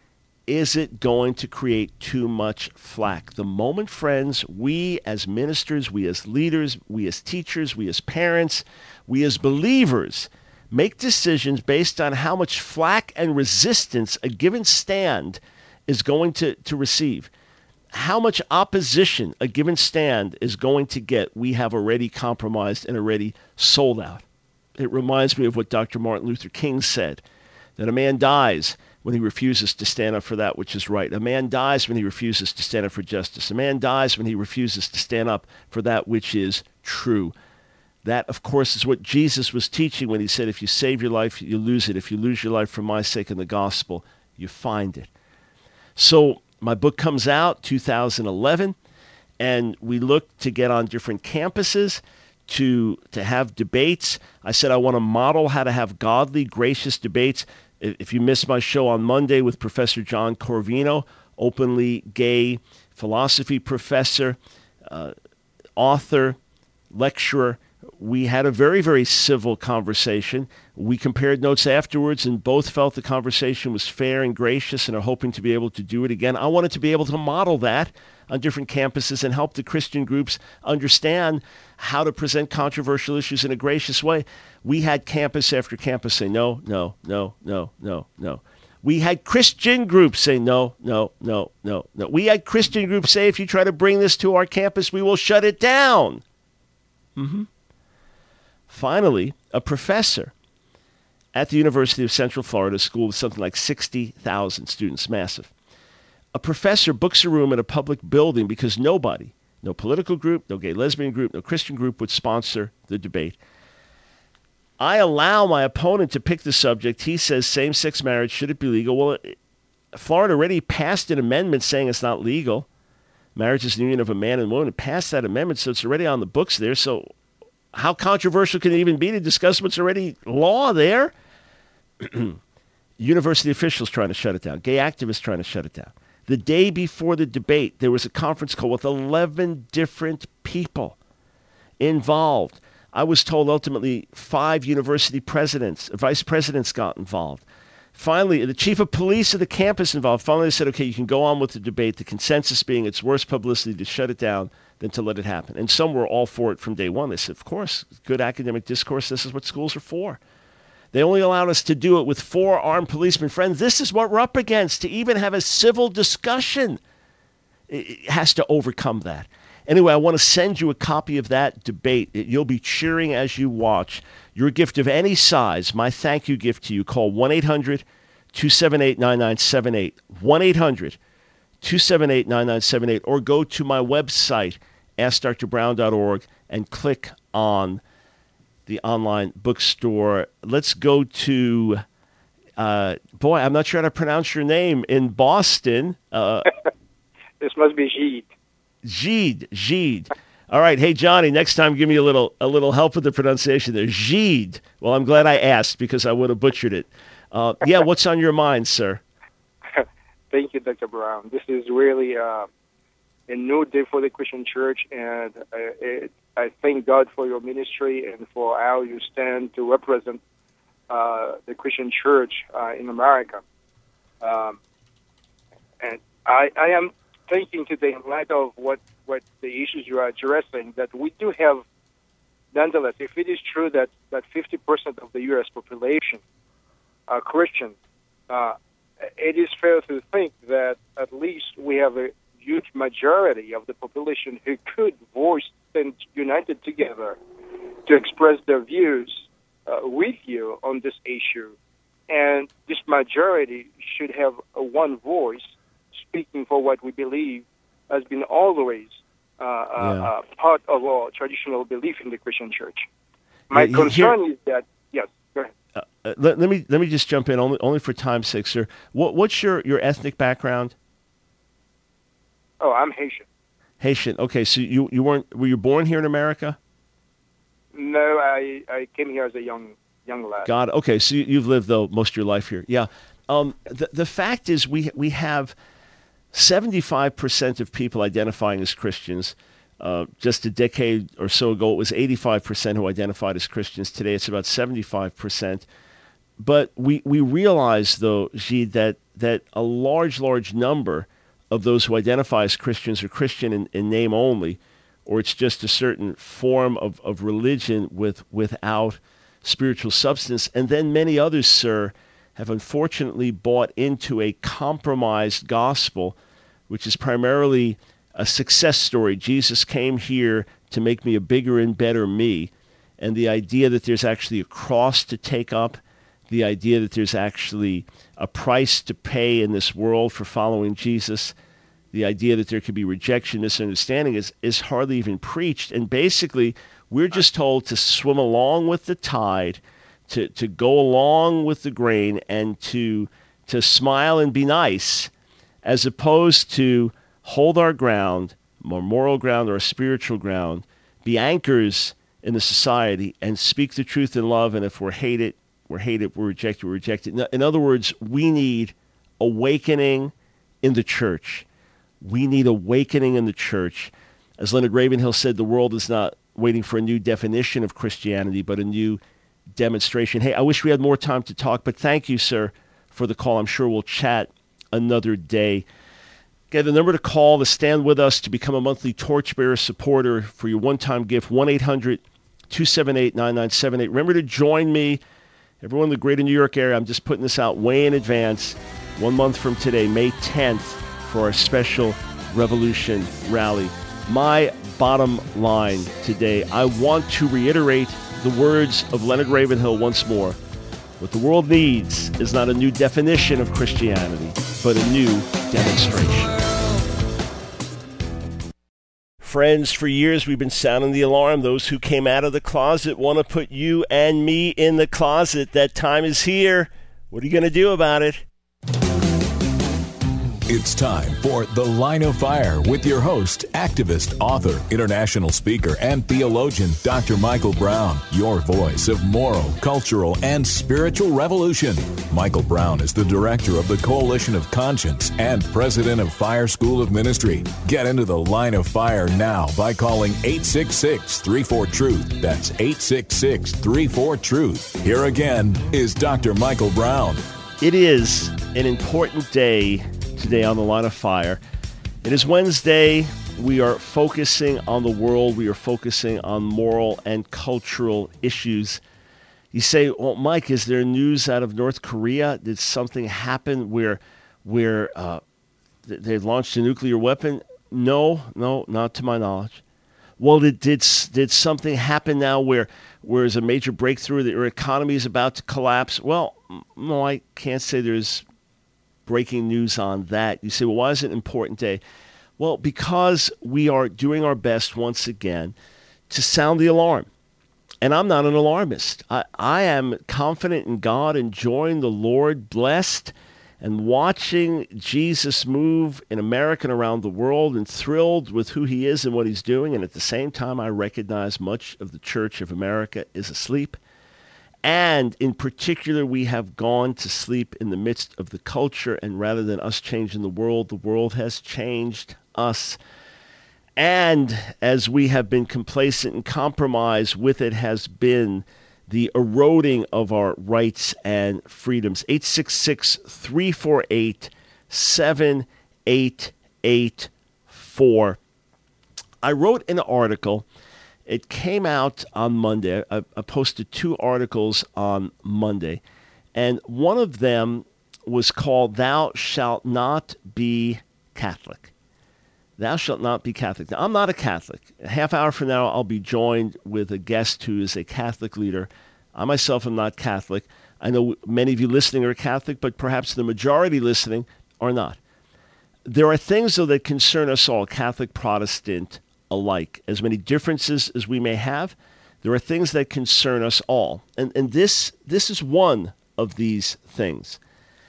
is it going to create too much flack? The moment, friends, we as ministers, we as leaders, we as teachers, we as parents, we as believers make decisions based on how much flack and resistance a given stand is going to, to receive, how much opposition a given stand is going to get, we have already compromised and already sold out. It reminds me of what Doctor Martin Luther King said, that a man dies when he refuses to stand up for that which is right. A man dies when he refuses to stand up for justice. A man dies when he refuses to stand up for that which is true. That, of course, is what Jesus was teaching when he said, if you save your life, you lose it. If you lose your life for my sake in the gospel, you find it. So my book comes out two thousand eleven, and we look to get on different campuses to, to have debates. I said I want to model how to have godly, gracious debates. If you missed my show on Monday with Professor John Corvino, openly gay philosophy professor, uh, author, lecturer, we had a very, very civil conversation. We compared notes afterwards and both felt the conversation was fair and gracious and are hoping to be able to do it again. I wanted to be able to model that on different campuses and help the Christian groups understand how to present controversial issues in a gracious way. We had campus after campus say no, no, no, no, no, no. We had Christian groups say no, no, no, no, no. We had Christian groups say if you try to bring this to our campus, we will shut it down. Mm-hmm. Finally, a professor at the University of Central Florida, school with something like sixty thousand students, massive. A professor books a room in a public building because nobody, no political group, no gay lesbian group, no Christian group would sponsor the debate. I allow my opponent to pick the subject. He says same-sex marriage, should it be legal? Well, Florida already passed an amendment saying it's not legal. Marriage is the union of a man and woman. It passed that amendment, so it's already on the books there. So how controversial can it even be to discuss what's already law there? University officials trying to shut it down. Gay activists trying to shut it down. The day before the debate, there was a conference call with eleven different people involved. I was told ultimately five university presidents, vice presidents got involved. Finally, the chief of police of the campus involved. Finally, they said, okay, you can go on with the debate. The consensus being it's worse publicity to shut it down than to let it happen. And some were all for it from day one. They said, of course, good academic discourse. This is what schools are for. They only allowed us to do it with four armed policemen. Friends, this is what we're up against. To even have a civil discussion, it has to overcome that. Anyway, I want to send you a copy of that debate. You'll be cheering as you watch. Your gift of any size, my thank you gift to you. Call one eight hundred two seven eight nine nine seven eight. one eight hundred two seven eight nine nine seven eight. Or go to my website, ask dr brown dot org, and click on the online bookstore. Let's go to, uh, boy, I'm not sure how to pronounce your name, in Boston. Uh, this must be Gide. Gide, Gide. All right, hey Johnny, next time give me a little a little help with the pronunciation there. Gide. Well, I'm glad I asked because I would have butchered it. Uh, yeah, what's on your mind, sir? Thank you, Doctor Brown. This is really uh, a new day for the Christian Church, and uh, it, I thank God for your ministry and for how you stand to represent uh, the Christian Church uh, in America. Um, and I, I am thinking today, in light of what, what the issues you are addressing, that we do have, nonetheless, if it is true that, that fifty percent of the U S population are Christian, uh, it is fair to think that at least we have a huge majority of the population who could voice and united together to express their views uh, with you on this issue. And this majority should have a one voice speaking for what we believe has been always uh, yeah. uh, part of our traditional belief in the Christian Church. My yeah, concern here, is that, yes, go ahead. Uh, uh, let, let me let me just jump in, only only for time's sake, sir. What, what's your, your ethnic background? Oh, I'm Haitian. Haitian. Okay, so you, you weren't were you born here in America? No, I, I came here as a young young lad. Got it. Okay, so you, you've lived though most of your life here. Yeah. Um, the the fact is we we have seventy-five percent of people identifying as Christians. Uh, just a decade or so ago, it was eighty-five percent who identified as Christians. Today, it's about seventy-five percent. But we, we realize, though, Gide, that, that a large, large number of those who identify as Christians are Christian in, in name only, or it's just a certain form of, of religion with without spiritual substance. And then many others, sir, have unfortunately bought into a compromised gospel, which is primarily a success story. Jesus came here to make me a bigger and better me. And the idea that there's actually a cross to take up, the idea that there's actually a price to pay in this world for following Jesus, the idea that there could be rejection, misunderstanding is, is hardly even preached. And basically, we're just told to swim along with the tide, to, to go along with the grain, and to to smile and be nice, as opposed to hold our ground, our moral ground or our spiritual ground, be anchors in the society, and speak the truth in love. And if we're hated, we're hated, we're rejected, we're rejected. In other words, we need awakening in the church. We need awakening in the church. As Leonard Ravenhill said, the world is not waiting for a new definition of Christianity, but a new demonstration. Hey, I wish we had more time to talk, but thank you, sir, for the call. I'm sure we'll chat another day. Okay, the number to call to stand with us to become a monthly Torchbearer supporter for your one-time gift, one eight hundred two seven eight nine nine seven eight. Remember to join me, everyone in the greater New York area. I'm just putting this out way in advance, one month from today, May tenth, for our special Revolution Rally. My bottom line today, I want to reiterate the words of Leonard Ravenhill once more. What the world needs is not a new definition of Christianity, but a new demonstration. Friends, for years we've been sounding the alarm. Those who came out of the closet want to put you and me in the closet. That time is here. What are you going to do about it? It's time for The Line of Fire with your host, activist, author, international speaker, and theologian, Doctor Michael Brown, your voice of moral, cultural, and spiritual revolution. Michael Brown is the director of the Coalition of Conscience and president of Fire School of Ministry. Get into The Line of Fire now by calling eight six six, three four, TRUTH. That's eight six six, three four, TRUTH. Here again is Doctor Michael Brown. It is an important day today on The Line of Fire. It is Wednesday. We are focusing on the world. We are focusing on moral and cultural issues. You say, well, Mike, is there news out of North Korea? Did something happen where where uh, they launched a nuclear weapon? No, no, not to my knowledge. Well, did did, did something happen now where where is a major breakthrough? Their economy is about to collapse? Well, no, I can't say there's breaking news on that. You say, well, why is it an important day? Well, because we are doing our best once again to sound the alarm. And I'm not an alarmist. I, I am confident in God, enjoying the Lord, blessed, and watching Jesus move in America and around the world, and thrilled with who he is and what he's doing. And at the same time, I recognize much of the Church of America is asleep. And in particular, we have gone to sleep in the midst of the culture, and rather than us changing the world, the world has changed us. And as we have been complacent and compromised with it, has been the eroding of our rights and freedoms. eight six six, three four eight, seven eight eight four. I wrote an article. It came out on Monday. I, I posted two articles on Monday, and one of them was called Thou Shalt Not Be Catholic. Thou shalt not be Catholic. Now, I'm not a Catholic. A half hour from now, I'll be joined with a guest who is a Catholic leader. I myself am not Catholic. I know many of you listening are Catholic, but perhaps the majority listening are not. There are things, though, that concern us all, Catholic, Protestant alike. As many differences as we may have, there are things that concern us all. And, and this, this is one of these things.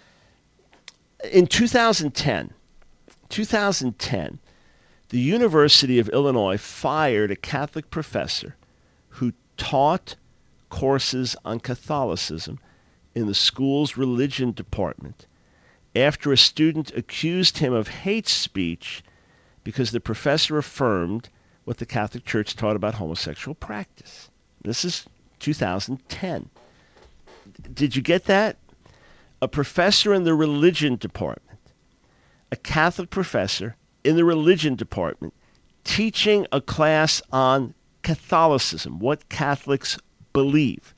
In two thousand ten, two thousand ten, the University of Illinois fired a Catholic professor who taught courses on Catholicism in the school's religion department after a student accused him of hate speech because the professor affirmed what the Catholic Church taught about homosexual practice. This is two thousand ten. Did you get that? A professor in the religion department, a Catholic professor in the religion department, teaching a class on Catholicism, what Catholics believe,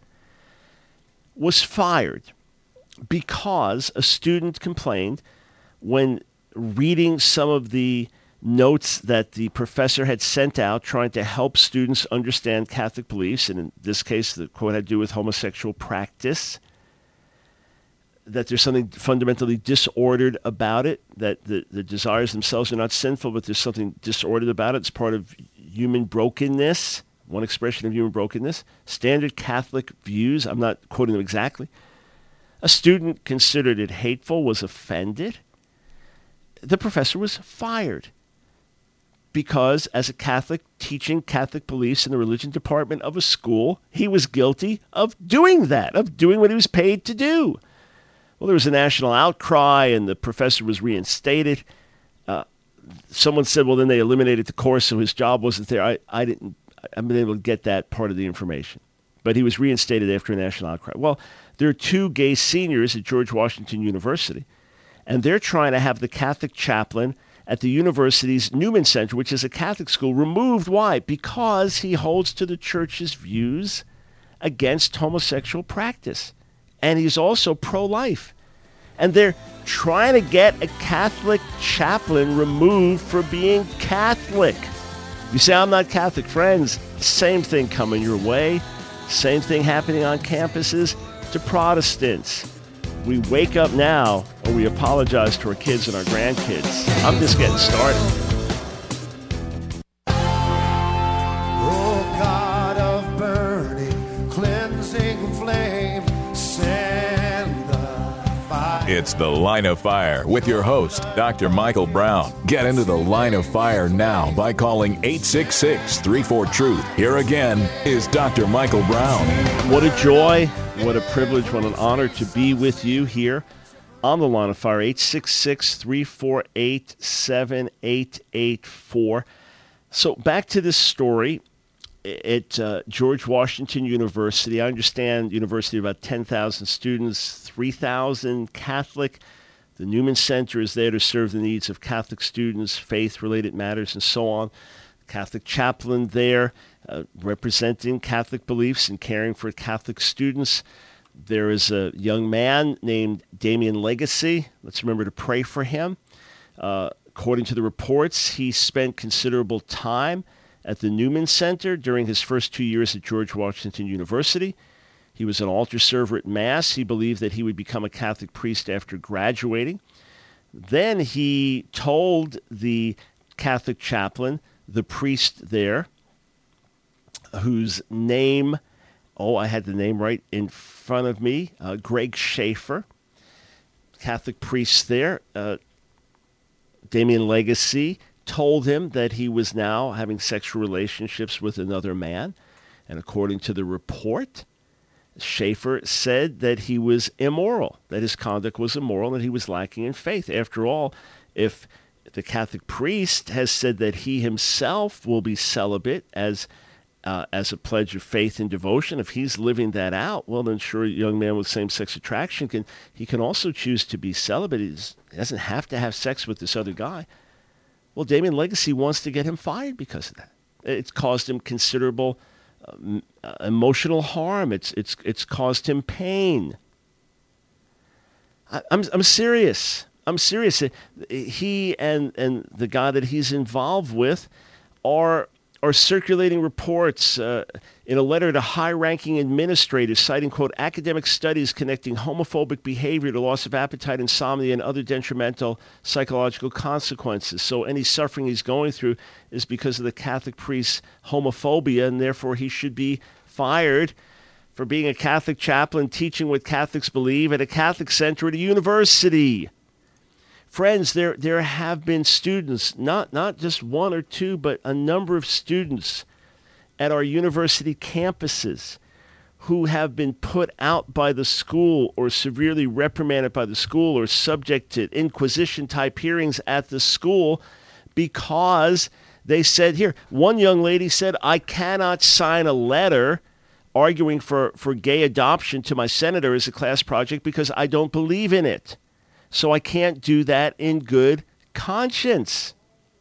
was fired because a student complained when reading some of the notes that the professor had sent out trying to help students understand Catholic beliefs, and in this case, the quote had to do with homosexual practice, that there's something fundamentally disordered about it, that the, the desires themselves are not sinful, but there's something disordered about it. It's part of human brokenness, one expression of human brokenness. Standard Catholic views, I'm not quoting them exactly. A student considered it hateful, was offended. The professor was fired because, as a Catholic teaching Catholic beliefs in the religion department of a school, he was guilty of doing that, of doing what he was paid to do. Well, there was a national outcry, and the professor was reinstated. Uh, someone said, well, then they eliminated the course, so his job wasn't there. I, I didn't, I haven't been able to get that part of the information. But he was reinstated after a national outcry. Well, there are two gay seniors at George Washington University, and they're trying to have the Catholic chaplain at the university's Newman Center, which is a Catholic school, removed. Why? Because he holds to the church's views against homosexual practice. And he's also pro-life. And they're trying to get a Catholic chaplain removed for being Catholic. You say, I'm not Catholic. Friends, same thing coming your way. Same thing happening on campuses to Protestants. We wake up now, or we apologize to our kids and our grandkids. I'm just getting started. cleansing flame. Send the fire. It's The Line of Fire with your host, Doctor Michael Brown. Get into the Line of Fire now by calling eight six six, three four, truth. Here again is Doctor Michael Brown. What a joy, what a privilege, what an honor to be with you here on The Line of Fire. eight six six, three four eight, seven eight eight four. So back to this story at uh, George Washington University. I understand university about ten thousand students, three thousand Catholic. The Newman Center is there to serve the needs of Catholic students, faith-related matters, and so on. Catholic chaplain there uh, representing Catholic beliefs and caring for Catholic students. There is a young man named Damien Legacy. Let's remember to pray for him. Uh, according to the reports, he spent considerable time at the Newman Center during his first two years at George Washington University. He was an altar server at Mass. He believed that he would become a Catholic priest after graduating. Then he told the Catholic chaplain, the priest there, whose name, oh, I had the name right in front of me, uh, Greg Schaefer, Catholic priest there, uh, Damien Legacy, told him that he was now having sexual relationships with another man. And according to the report, Schaefer said that he was immoral, that his conduct was immoral, and he was lacking in faith. After all, if the Catholic priest has said that he himself will be celibate as uh, as a pledge of faith and devotion, if he's living that out, well, then sure, a young man with same-sex attraction can he can also choose to be celibate. He's, he doesn't have to have sex with this other guy. Well, Damien Legacy wants to get him fired because of that. It's caused him considerable um, uh, emotional harm. It's it's it's caused him pain. I, I'm I'm serious. I'm serious. He and and the guy that he's involved with are are circulating reports uh, in a letter to high-ranking administrators citing, quote, academic studies connecting homophobic behavior to loss of appetite, insomnia, and other detrimental psychological consequences. So any suffering he's going through is because of the Catholic priest's homophobia, and therefore he should be fired for being a Catholic chaplain teaching what Catholics believe at a Catholic center at a university. Friends, there there have been students, not, not just one or two, but a number of students at our university campuses who have been put out by the school or severely reprimanded by the school or subject to inquisition-type hearings at the school because they said, here, one young lady said, I cannot sign a letter arguing for, for gay adoption to my senator as a class project because I don't believe in it. So I can't do that in good conscience.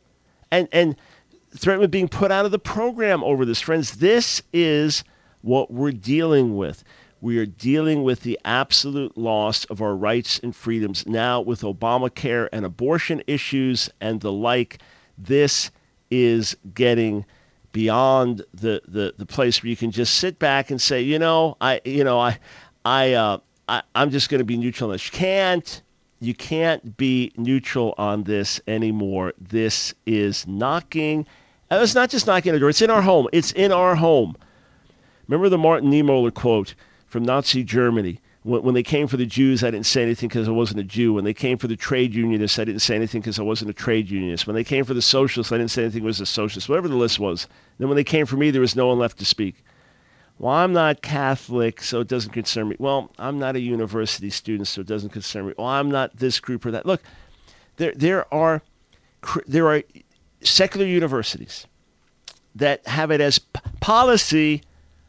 And and threatened with being put out of the program over this. Friends, this is what we're dealing with. We are dealing with the absolute loss of our rights and freedoms now with Obamacare and abortion issues and the like. This is getting beyond the, the, the place where you can just sit back and say, you know, I you know, I I uh I, I'm just gonna be neutral on this. You can't. You can't be neutral on this anymore. This is knocking. And it's not just knocking on the door. It's in our home. It's in our home. Remember the Martin Niemöller quote from Nazi Germany? When, when they came for the Jews, I didn't say anything because I wasn't a Jew. When they came for the trade unionists, I didn't say anything because I wasn't a trade unionist. When they came for the socialists, I didn't say anything because I was a socialist. Whatever the list was. Then when they came for me, there was no one left to speak. Well, I'm not Catholic, so it doesn't concern me. Well, I'm not a university student, so it doesn't concern me. Well, I'm not this group or that. Look, there there are there are secular universities that have it as p- policy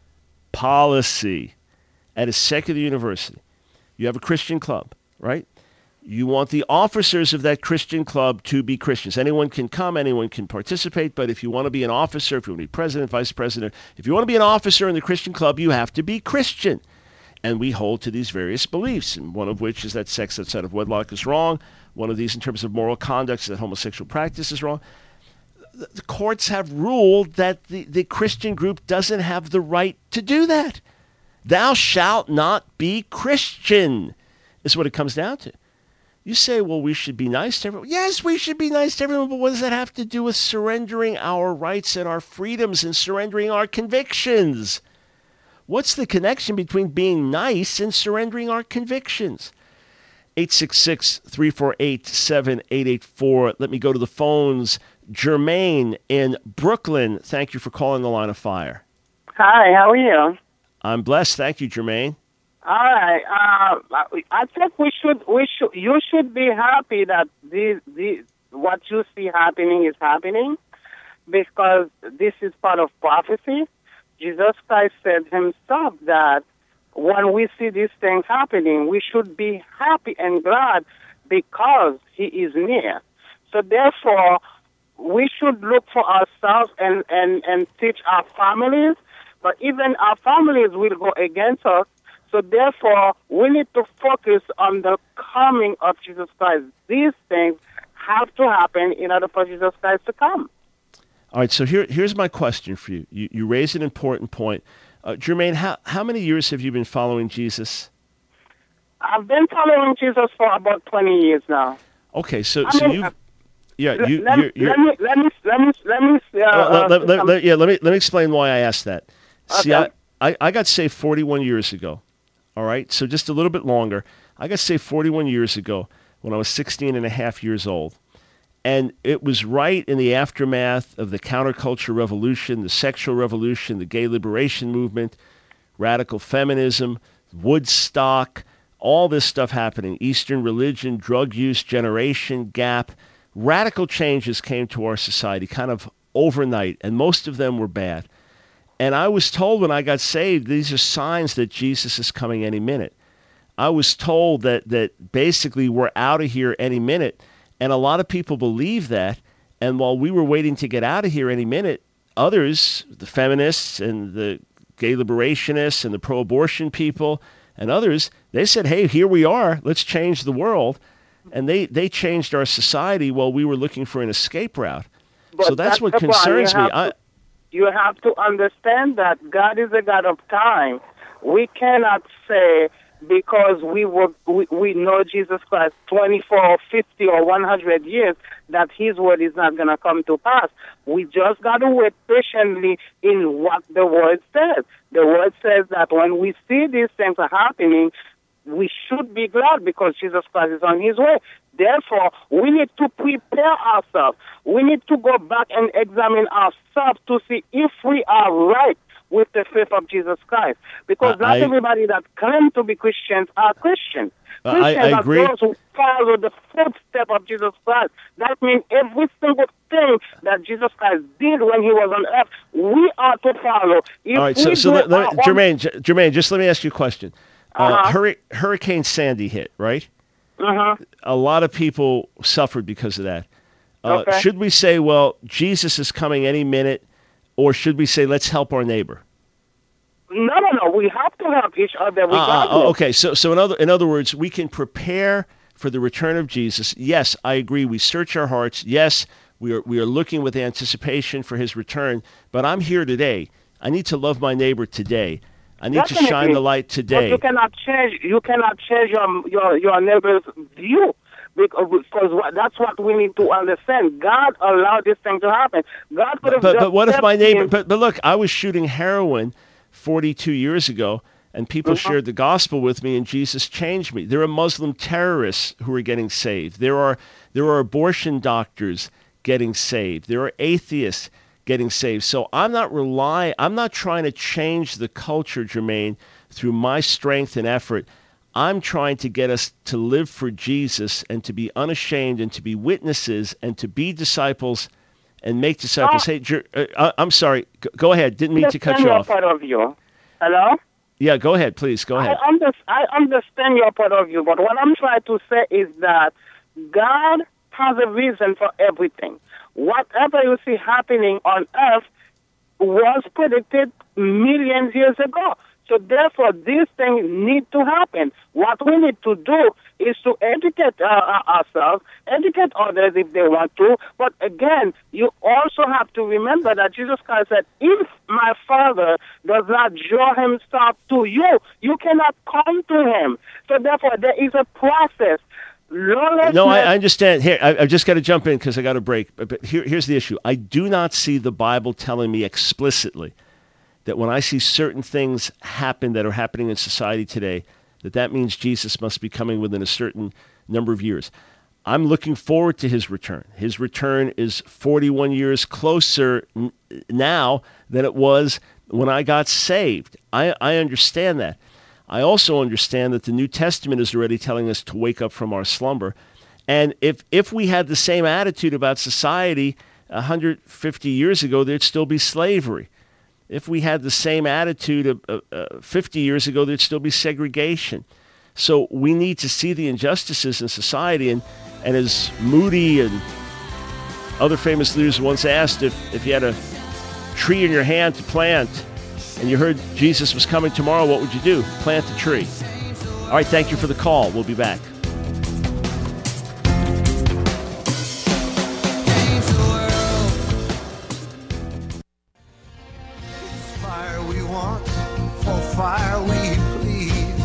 policy at a secular university. You have a Christian club, right? You want the officers of that Christian club to be Christians. Anyone can come, anyone can participate, but if you want to be an officer, if you want to be president, vice president, if you want to be an officer in the Christian club, you have to be Christian. And we hold to these various beliefs, and one of which is that sex outside of wedlock is wrong. One of these in terms of moral conduct is that homosexual practice is wrong. The, the courts have ruled that the, the Christian group doesn't have the right to do that. Thou shalt not be Christian is what it comes down to. You say, well, we should be nice to everyone. Yes, we should be nice to everyone, but what does that have to do with surrendering our rights and our freedoms and surrendering our convictions? What's the connection between being nice and surrendering our convictions? eight six six, three four eight, seven eight eight four. Let me go to the phones. Jermaine in Brooklyn, thank you for calling the Line of Fire. Hi, how are you? I'm blessed. Thank you, Jermaine. All right. Uh, I think we should, we should, you should be happy that this, this, what you see happening is happening, because this is part of prophecy. Jesus Christ said himself that when we see these things happening, we should be happy and glad because he is near. So therefore, we should look for ourselves and, and, and teach our families, but even our families will go against us. So therefore, we need to focus on the coming of Jesus Christ. These things have to happen in order for Jesus Christ to come. All right, so here, here's my question for you. You, you raise an important point. Uh, Jermaine, how, how many years have you been following Jesus? I've been following Jesus for about twenty years now. Okay, so, I so mean, you've... Uh, Yeah, you. Let, You're, you're, let me let me let me let me. Uh, uh, let, let, uh, let, yeah, let me let me explain why I asked that. See, Okay. I, I, I got saved forty-one years ago. All right, so just a little bit longer. I got saved forty-one years ago when I was sixteen and a half years old, and it was right in the aftermath of the counterculture revolution, the sexual revolution, the gay liberation movement, radical feminism, Woodstock, all this stuff happening. Eastern religion, drug use, generation gap. Radical changes came to our society kind of overnight, and most of them were bad. And I was told when I got saved, these are signs that Jesus is coming any minute. I was told that that basically we're out of here any minute, and a lot of people believe that. And while we were waiting to get out of here any minute, others, the feminists and the gay liberationists and the pro-abortion people and others, they said, hey, here we are, let's change the world. And they, they changed our society while we were looking for an escape route. But so that's, that's what the point. concerns You me. have I, to- You have to understand that God is a God of time. We cannot say because we were we, we know Jesus Christ twenty-four, fifty, or one hundred years that his word is not going to come to pass. We just got to wait patiently in what the word says. The word says that when we see these things are happening, we should be glad because Jesus Christ is on his way. Therefore, we need to prepare ourselves. We need to go back and examine ourselves to see if we are right with the faith of Jesus Christ. Because Uh, not I- everybody that claim to be Christians are Christians. Uh, I- Christians I are agree. those who follow the footsteps of Jesus Christ. That means every single thing that Jesus Christ did when he was on earth, we are to follow. If all right, so, we so do let, let, our own- Jermaine, J- Jermaine, just let me ask you a question. Uh, Uh-huh. Hurri- Hurricane Sandy hit, right? Uh-huh. A lot of people suffered because of that. Uh, Okay. Should we say, well, Jesus is coming any minute, or should we say, let's help our neighbor? No, no, no. We have to help each other Uh, regardless. uh, okay, so so in other in other words, we can prepare for the return of Jesus. Yes, I agree. We search our hearts. Yes, we are we are looking with anticipation for his return. But I'm here today. I need to love my neighbor today. I need to shine Definitely. the light But today. you cannot change. You cannot change your your your neighbor's view, because, because what, that's what we need to understand. God allowed this thing to happen. God could have But just but what if stepped my neighbor? in- But but look, I was shooting heroin forty-two years ago, and people Uh-huh. shared the gospel with me, and Jesus changed me. There are Muslim terrorists who are getting saved. There are there are abortion doctors getting saved. There are atheists getting saved. So I'm not rely. I'm not trying to change the culture, Jermaine, through my strength and effort. I'm trying to get us to live for Jesus and to be unashamed and to be witnesses and to be disciples and make disciples. Uh, hey, Jer- uh, I- I'm sorry. Go, go ahead. Didn't mean to cut understand you your off. point of view. Hello? Yeah, go ahead, please. Go ahead. I, under, I understand your point of view, but what I'm trying to say is that God has a reason for everything. Whatever you see happening on earth was predicted millions years ago. So therefore, these things need to happen. What we need to do is to educate uh, ourselves, educate others if they want to. But again, you also have to remember that Jesus Christ said, if my Father does not draw himself to you, you cannot come to him. So therefore, there is a process. Lawlessness. No, I, I understand. Here, I, I've just got to jump in because I got a break. But, but here, here's the issue. I do not see the Bible telling me explicitly that when I see certain things happen that are happening in society today, that that means Jesus must be coming within a certain number of years. I'm looking forward to his return. His return is forty-one years closer n- now than it was when I got saved. I, I understand that. I also understand that the New Testament is already telling us to wake up from our slumber. And if, if we had the same attitude about society one hundred fifty years ago, there'd still be slavery. If we had the same attitude of, uh, uh, fifty years ago, there'd still be segregation. So we need to see the injustices in society. And, and as Moody and other famous leaders once asked, if, if you had a tree in your hand to plant and you heard Jesus was coming tomorrow, what would you do? Plant the tree. All right, thank you for the call. We'll be back. Fire we want, for fire we please.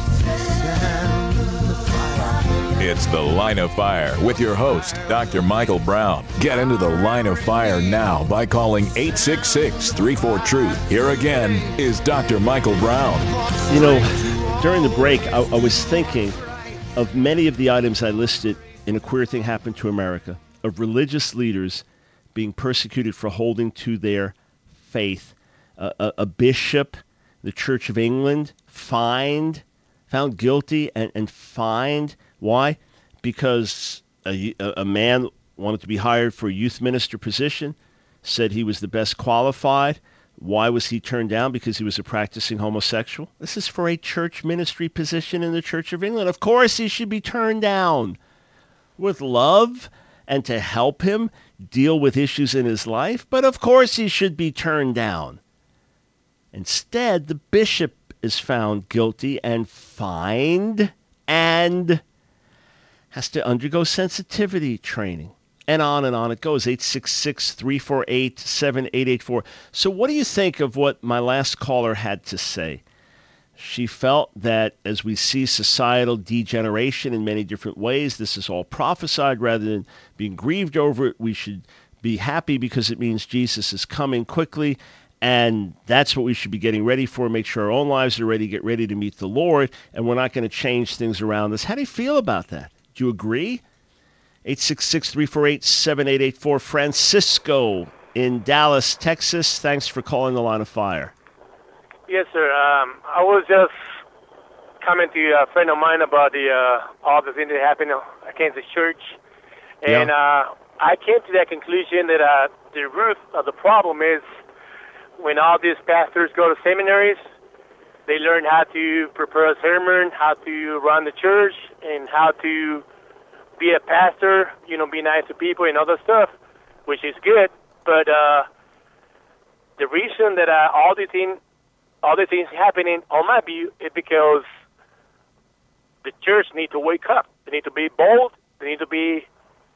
Stand the fire. It's The Line of Fire with your host, Doctor Michael Brown. Get into The Line of Fire now by calling eight six six, three four, TRUTH. Here again is Doctor Michael Brown. You know, during the break, I, I was thinking of many of the items I listed in A Queer Thing Happened to America, of religious leaders being persecuted for holding to their faith. Uh, a, a bishop, the Church of England, fined, found guilty and, and fined. Why? Because a, a man wanted to be hired for a youth minister position, said he was the best qualified. Why was he turned down? Because he was a practicing homosexual. This is for a church ministry position in the Church of England. Of course he should be turned down. With love and to help him deal with issues in his life, but of course he should be turned down. Instead, the bishop is found guilty and fined and has to undergo sensitivity training. And on and on it goes. eight six six, three four eight, seven eight eight four. So what do you think of what my last caller had to say? She felt that as we see societal degeneration in many different ways, this is all prophesied. Rather than being grieved over it, we should be happy because it means Jesus is coming quickly. And that's what we should be getting ready for, make sure our own lives are ready, get ready to meet the Lord, and we're not going to change things around us. How do you feel about that? Do you agree? eight six six, three four eight, seven eight eight four. Francisco in Dallas, Texas. Thanks for calling The Line of Fire. Yes, sir. Um, I was just coming to a friend of mine about the uh, all the things that happened against the church. And Yeah. uh, I came to that conclusion that uh, the root of the problem is when all these pastors go to seminaries, they learn how to prepare a sermon, how to run the church, and how to be a pastor, you know, be nice to people and other stuff, which is good. But uh, the reason that uh, all these things, all these things happening, on my view, is because the church need to wake up. They need to be bold. They need to be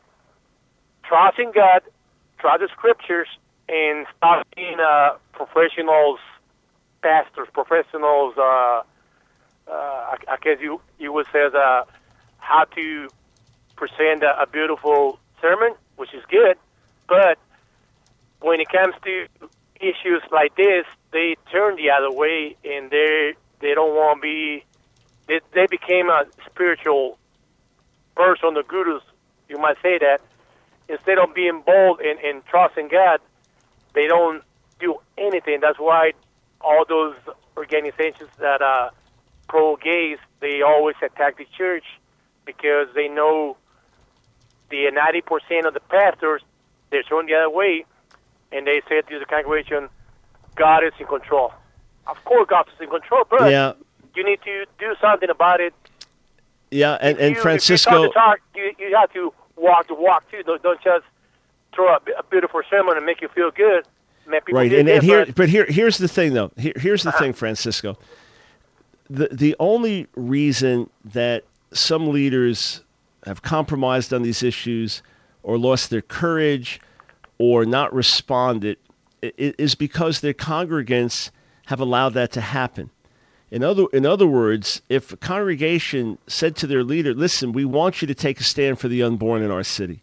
trusting God, trust the scriptures, and stop being uh, professionals, pastors, professionals. Uh, uh, I, I guess you you would say uh, how to present a, a beautiful sermon, which is good, but when it comes to issues like this, they turn the other way, and they they don't want to be. They, they became a spiritual person, the gurus, you might say that. Instead of being bold and, and trusting God, they don't do anything. That's why all those organizations that are pro-gays, they always attack the church because they know the ninety percent of the pastors, they're turning the other way, and they say to the congregation, God is in control. Of course God is in control, but Yeah. you need to do something about it. Yeah, and, and you, Francisco... If you talk the talk, you, you have to walk the walk, too. Don't, don't just throw a, a beautiful sermon and make you feel good. Man, people Right, did and, that, and here, but, but here, here's the thing, though. Here, here's the Uh-huh. thing, Francisco. The the only reason that some leaders have compromised on these issues, or lost their courage, or not responded, i- i- is because their congregants have allowed that to happen. In other in other words, if a congregation said to their leader, "Listen, we want you to take a stand for the unborn in our city,"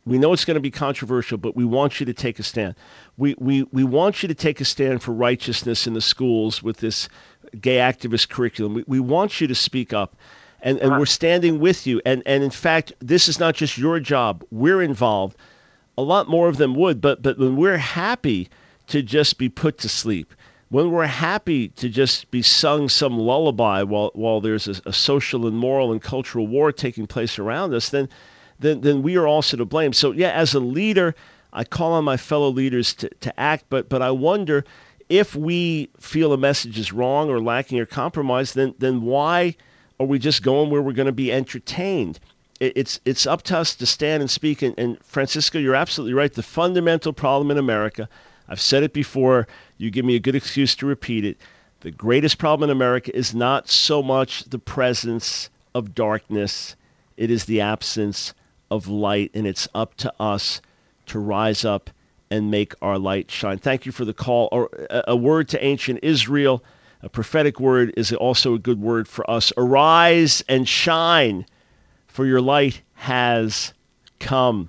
We know it's going to be controversial, but we want you to take a stand. We, we, we want you to take a stand for righteousness in the schools with this gay activist curriculum. We, we want you to speak up, and, and we're standing with you. And, and in fact, this is not just your job. We're involved. A lot more of them would, but, but when we're happy to just be put to sleep, when we're happy to just be sung some lullaby while, while there's a, a social and moral and cultural war taking place around us, then Then, then we are also to blame. So, yeah, as a leader, I call on my fellow leaders to, to act, but but I wonder if we feel a message is wrong or lacking or compromised, then then why are we just going where we're going to be entertained? It, it's it's up to us to stand and speak. And, and Francisco, you're absolutely right. The fundamental problem in America, I've said it before, you give me a good excuse to repeat it, the greatest problem in America is not so much the presence of darkness, it is the absence of light, and it's up to us to rise up and make our light shine. Thank you for the call. Or a, a word to ancient Israel, a prophetic word is also a good word for us. Arise and shine, for your light has come.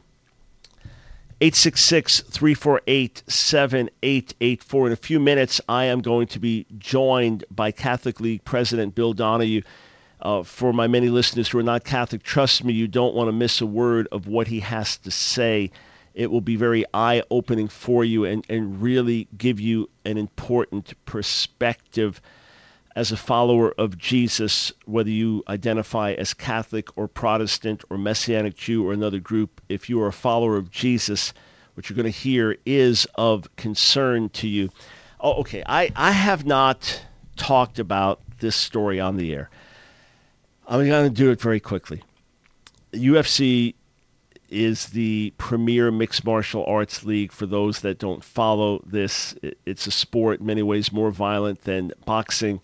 eight six six, three four eight, seven eight eight four. In a few minutes, I am going to be joined by Catholic League President Bill Donahue. Uh, for my many listeners who are not Catholic, trust me, you don't want to miss a word of what he has to say. It will be very eye-opening for you and, and really give you an important perspective as a follower of Jesus, whether you identify as Catholic or Protestant or Messianic Jew or another group. If you are a follower of Jesus, what you're going to hear is of concern to you. Oh, okay, I, I have not talked about this story on the air. I'm going to do it very quickly. U F C is the premier mixed martial arts league. For those that don't follow this, it's a sport in many ways more violent than boxing,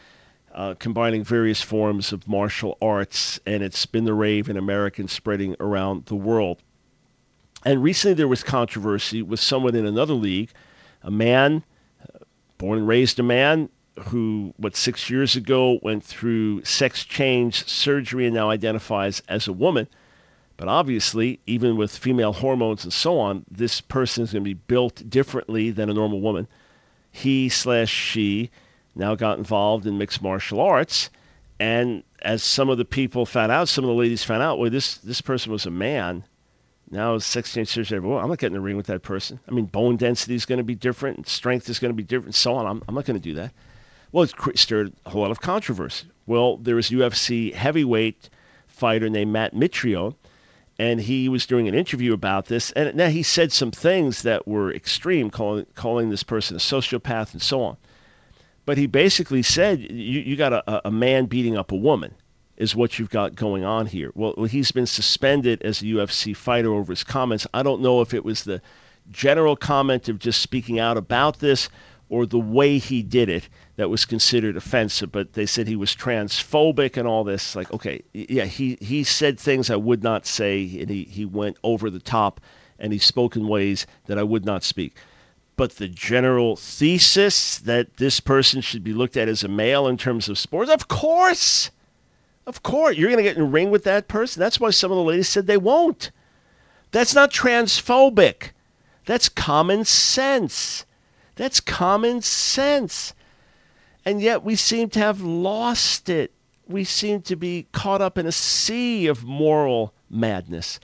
uh, combining various forms of martial arts, and it's been the rave in America and spreading around the world. And recently there was controversy with someone in another league, a man, born and raised a man, who, what, six years ago went through sex change surgery and now identifies as a woman. But obviously, even with female hormones and so on, this person is going to be built differently than a normal woman. He slash she now got involved in mixed martial arts. And as some of the people found out, some of the ladies found out, well, this, this person was a man. Now sex change surgery, well, I'm not getting in the ring with that person. I mean, bone density is going to be different, and strength is going to be different, and so on. I'm, I'm not going to do that. Well, it stirred a whole lot of controversy. Well, there was a U F C heavyweight fighter named Matt Mitrione, and he was doing an interview about this. And now he said some things that were extreme, calling calling this person a sociopath and so on. But he basically said, you, you got a, a man beating up a woman is what you've got going on here. Well, he's been suspended as a U F C fighter over his comments. I don't know if it was the general comment of just speaking out about this or the way he did it that was considered offensive, but they said he was transphobic and all this. Like, okay, yeah, he, he said things I would not say, and he, he went over the top, and he spoke in ways that I would not speak. But the general thesis that this person should be looked at as a male in terms of sports, of course, of course, you're going to get in a ring with that person. That's why some of the ladies said they won't. That's not transphobic. That's common sense. That's common sense. And yet we seem to have lost it. We seem to be caught up in a sea of moral madness.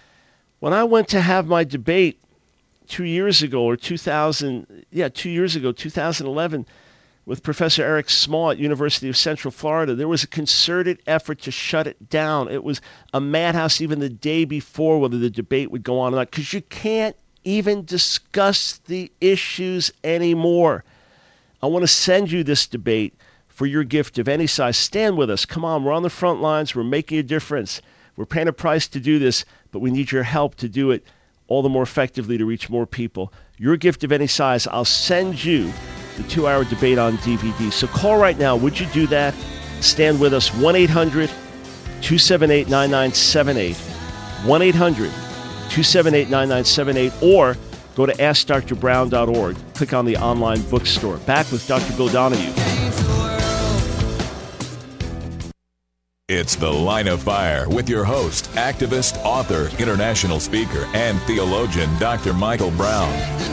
When I went to have my debate two years ago, or two thousand, yeah, two years ago, two thousand eleven, with Professor Eric Small at University of Central Florida, there was a concerted effort to shut it down. It was a madhouse even the day before whether the debate would go on or not, because you can't even discuss the issues anymore. I want to send you this debate for your gift of any size. Stand with us. Come on, we're on the front lines. We're making a difference. We're paying a price to do this, but we need your help to do it all the more effectively to reach more people. Your gift of any size, I'll send you the two-hour debate on D V D. So call right now. Would you do that? Stand with us. one eight hundred two seven eight nine nine seven eight. one eight hundred two seven eight nine nine seven eight, or go to ask dr brown dot org. Click on the online bookstore. Back with Doctor Bill Donahue. It's The Line of Fire with your host, activist, author, international speaker, and theologian, Doctor Michael Brown.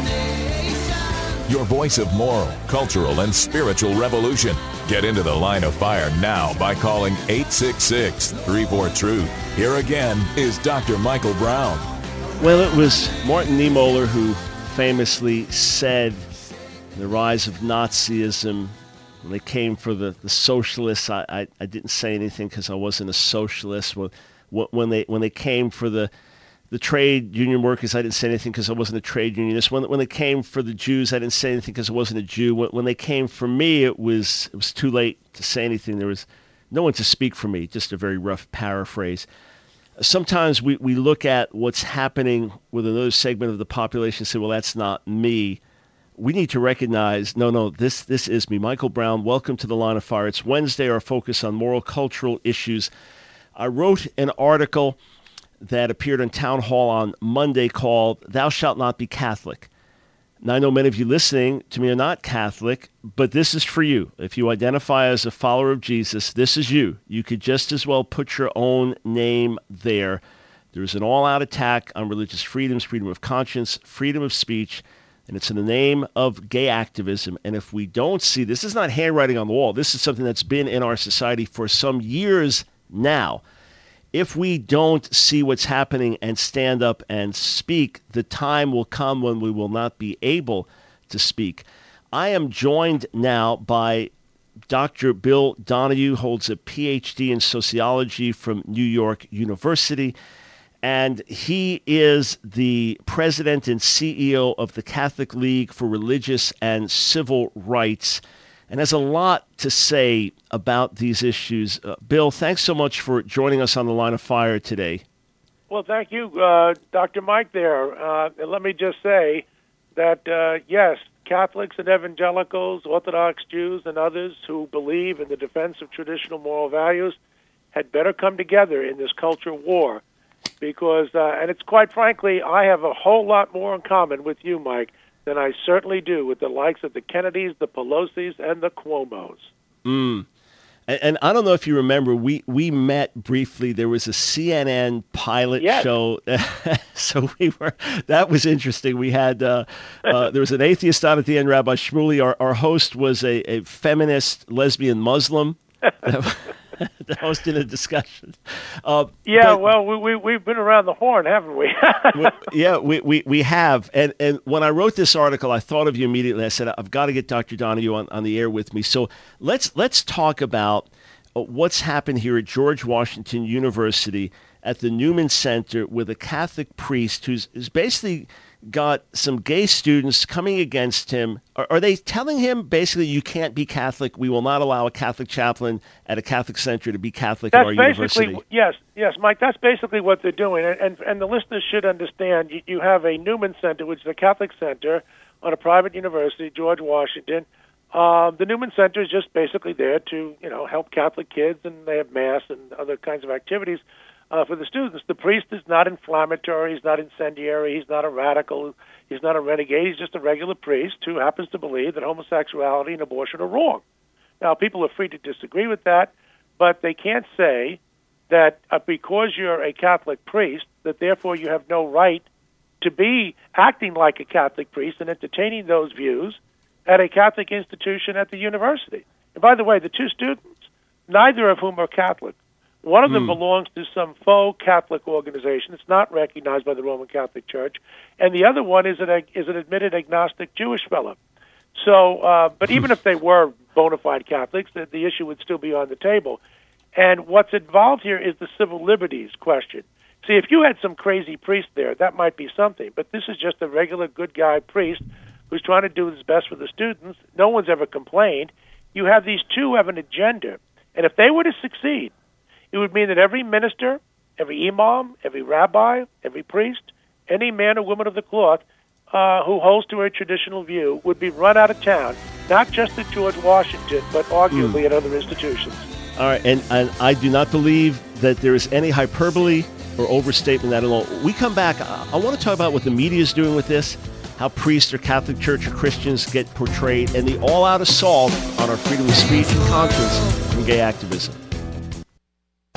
Your voice of moral, cultural, and spiritual revolution. Get into The Line of Fire now by calling eight six six, three four, truth. Here again is Doctor Michael Brown. Well, it was Martin Niemöller who famously said the rise of Nazism, when they came for the, the socialists, I, I, I didn't say anything because I wasn't a socialist. When, when they when they came for the the trade union workers, I didn't say anything because I wasn't a trade unionist. When when they came for the Jews, I didn't say anything because I wasn't a Jew. When, when they came for me, it was it was too late to say anything. There was no one to speak for me. Just a very rough paraphrase. Sometimes we, we look at what's happening with another segment of the population and say, well, that's not me. We need to recognize, no, no, this this is me. Michael Brown, welcome to The Line of Fire. It's Wednesday, our focus on moral, cultural issues. I wrote an article that appeared on Town Hall on Monday called Thou Shalt Not Be Catholic. Now, I know many of you listening to me are not Catholic, but this is for you. If you identify as a follower of Jesus, this is you. You could just as well put your own name there. There's an all-out attack on religious freedoms, freedom of conscience, freedom of speech, and it's in the name of gay activism. And if we don't see, this is not handwriting on the wall. This is something that's been in our society for some years now. If we don't see what's happening and stand up and speak, the time will come when we will not be able to speak. I am joined now by Doctor Bill Donohue, holds a P H D in sociology from New York University, and he is the president and C E O of the Catholic League for Religious and Civil Rights, and has a lot to say about these issues. Uh, Bill, thanks so much for joining us on The Line of Fire today. Well, thank you, uh, Doctor Mike there. Uh, and let me just say that, uh, yes, Catholics and evangelicals, Orthodox Jews, and others who believe in the defense of traditional moral values had better come together in this culture war because, uh, and it's quite frankly, I have a whole lot more in common with you, Mike, than I certainly do with the likes of the Kennedys, the Pelosi's, and the Cuomos. Mm. And, and I don't know if you remember, we, we met briefly. There was a C N N pilot yes. show. So we were, that was interesting. We had, uh, uh, there was an atheist on at the end, Rabbi Shmuley. Our, our host was a, a feminist lesbian Muslim. That was in a discussion. Uh, yeah, but, well, we, we, we've been around the horn, haven't we? we yeah, we, we, we have. And and when I wrote this article, I thought of you immediately. I said, I've got to get Doctor Donohue on, on the air with me. So let's let's talk about what's happened here at George Washington University at the Newman Center with a Catholic priest who's, who's basically got some gay students coming against him. Are, are they telling him basically you can't be Catholic? We will not allow a Catholic chaplain at a Catholic center to be Catholic that's at our university. Basically, yes, yes, Mike, that's basically what they're doing. And, and, and the listeners should understand you, you have a Newman Center, which is a Catholic center on a private university, George Washington. Uh, the Newman Center is just basically there to, you know, help Catholic kids, and they have Mass and other kinds of activities Uh, for the students. The priest is not inflammatory, he's not incendiary, he's not a radical, he's not a renegade, he's just a regular priest who happens to believe that homosexuality and abortion are wrong. Now, people are free to disagree with that, but they can't say that uh, because you're a Catholic priest, that therefore you have no right to be acting like a Catholic priest and entertaining those views at a Catholic institution at the university. And by the way, the two students, neither of whom are Catholic. One of them mm. belongs to some faux Catholic organization. It's not recognized by the Roman Catholic Church. And the other one is an, is an admitted agnostic Jewish fellow. So, uh, but even if they were bona fide Catholics, the, the issue would still be on the table. And what's involved here is the civil liberties question. See, if you had some crazy priest there, that might be something. But this is just a regular good guy priest who's trying to do his best for the students. No one's ever complained. You have these two who have an agenda. And if they were to succeed, it would mean that every minister, every imam, every rabbi, every priest, any man or woman of the cloth uh, who holds to a traditional view would be run out of town, not just at George Washington, but arguably mm. at other institutions. All right, and, and I do not believe that there is any hyperbole or overstatement that alone. We come back, I, I want to talk about what the media is doing with this, how priests or Catholic Church or Christians get portrayed, and the all-out assault on our freedom of speech and conscience from gay activism.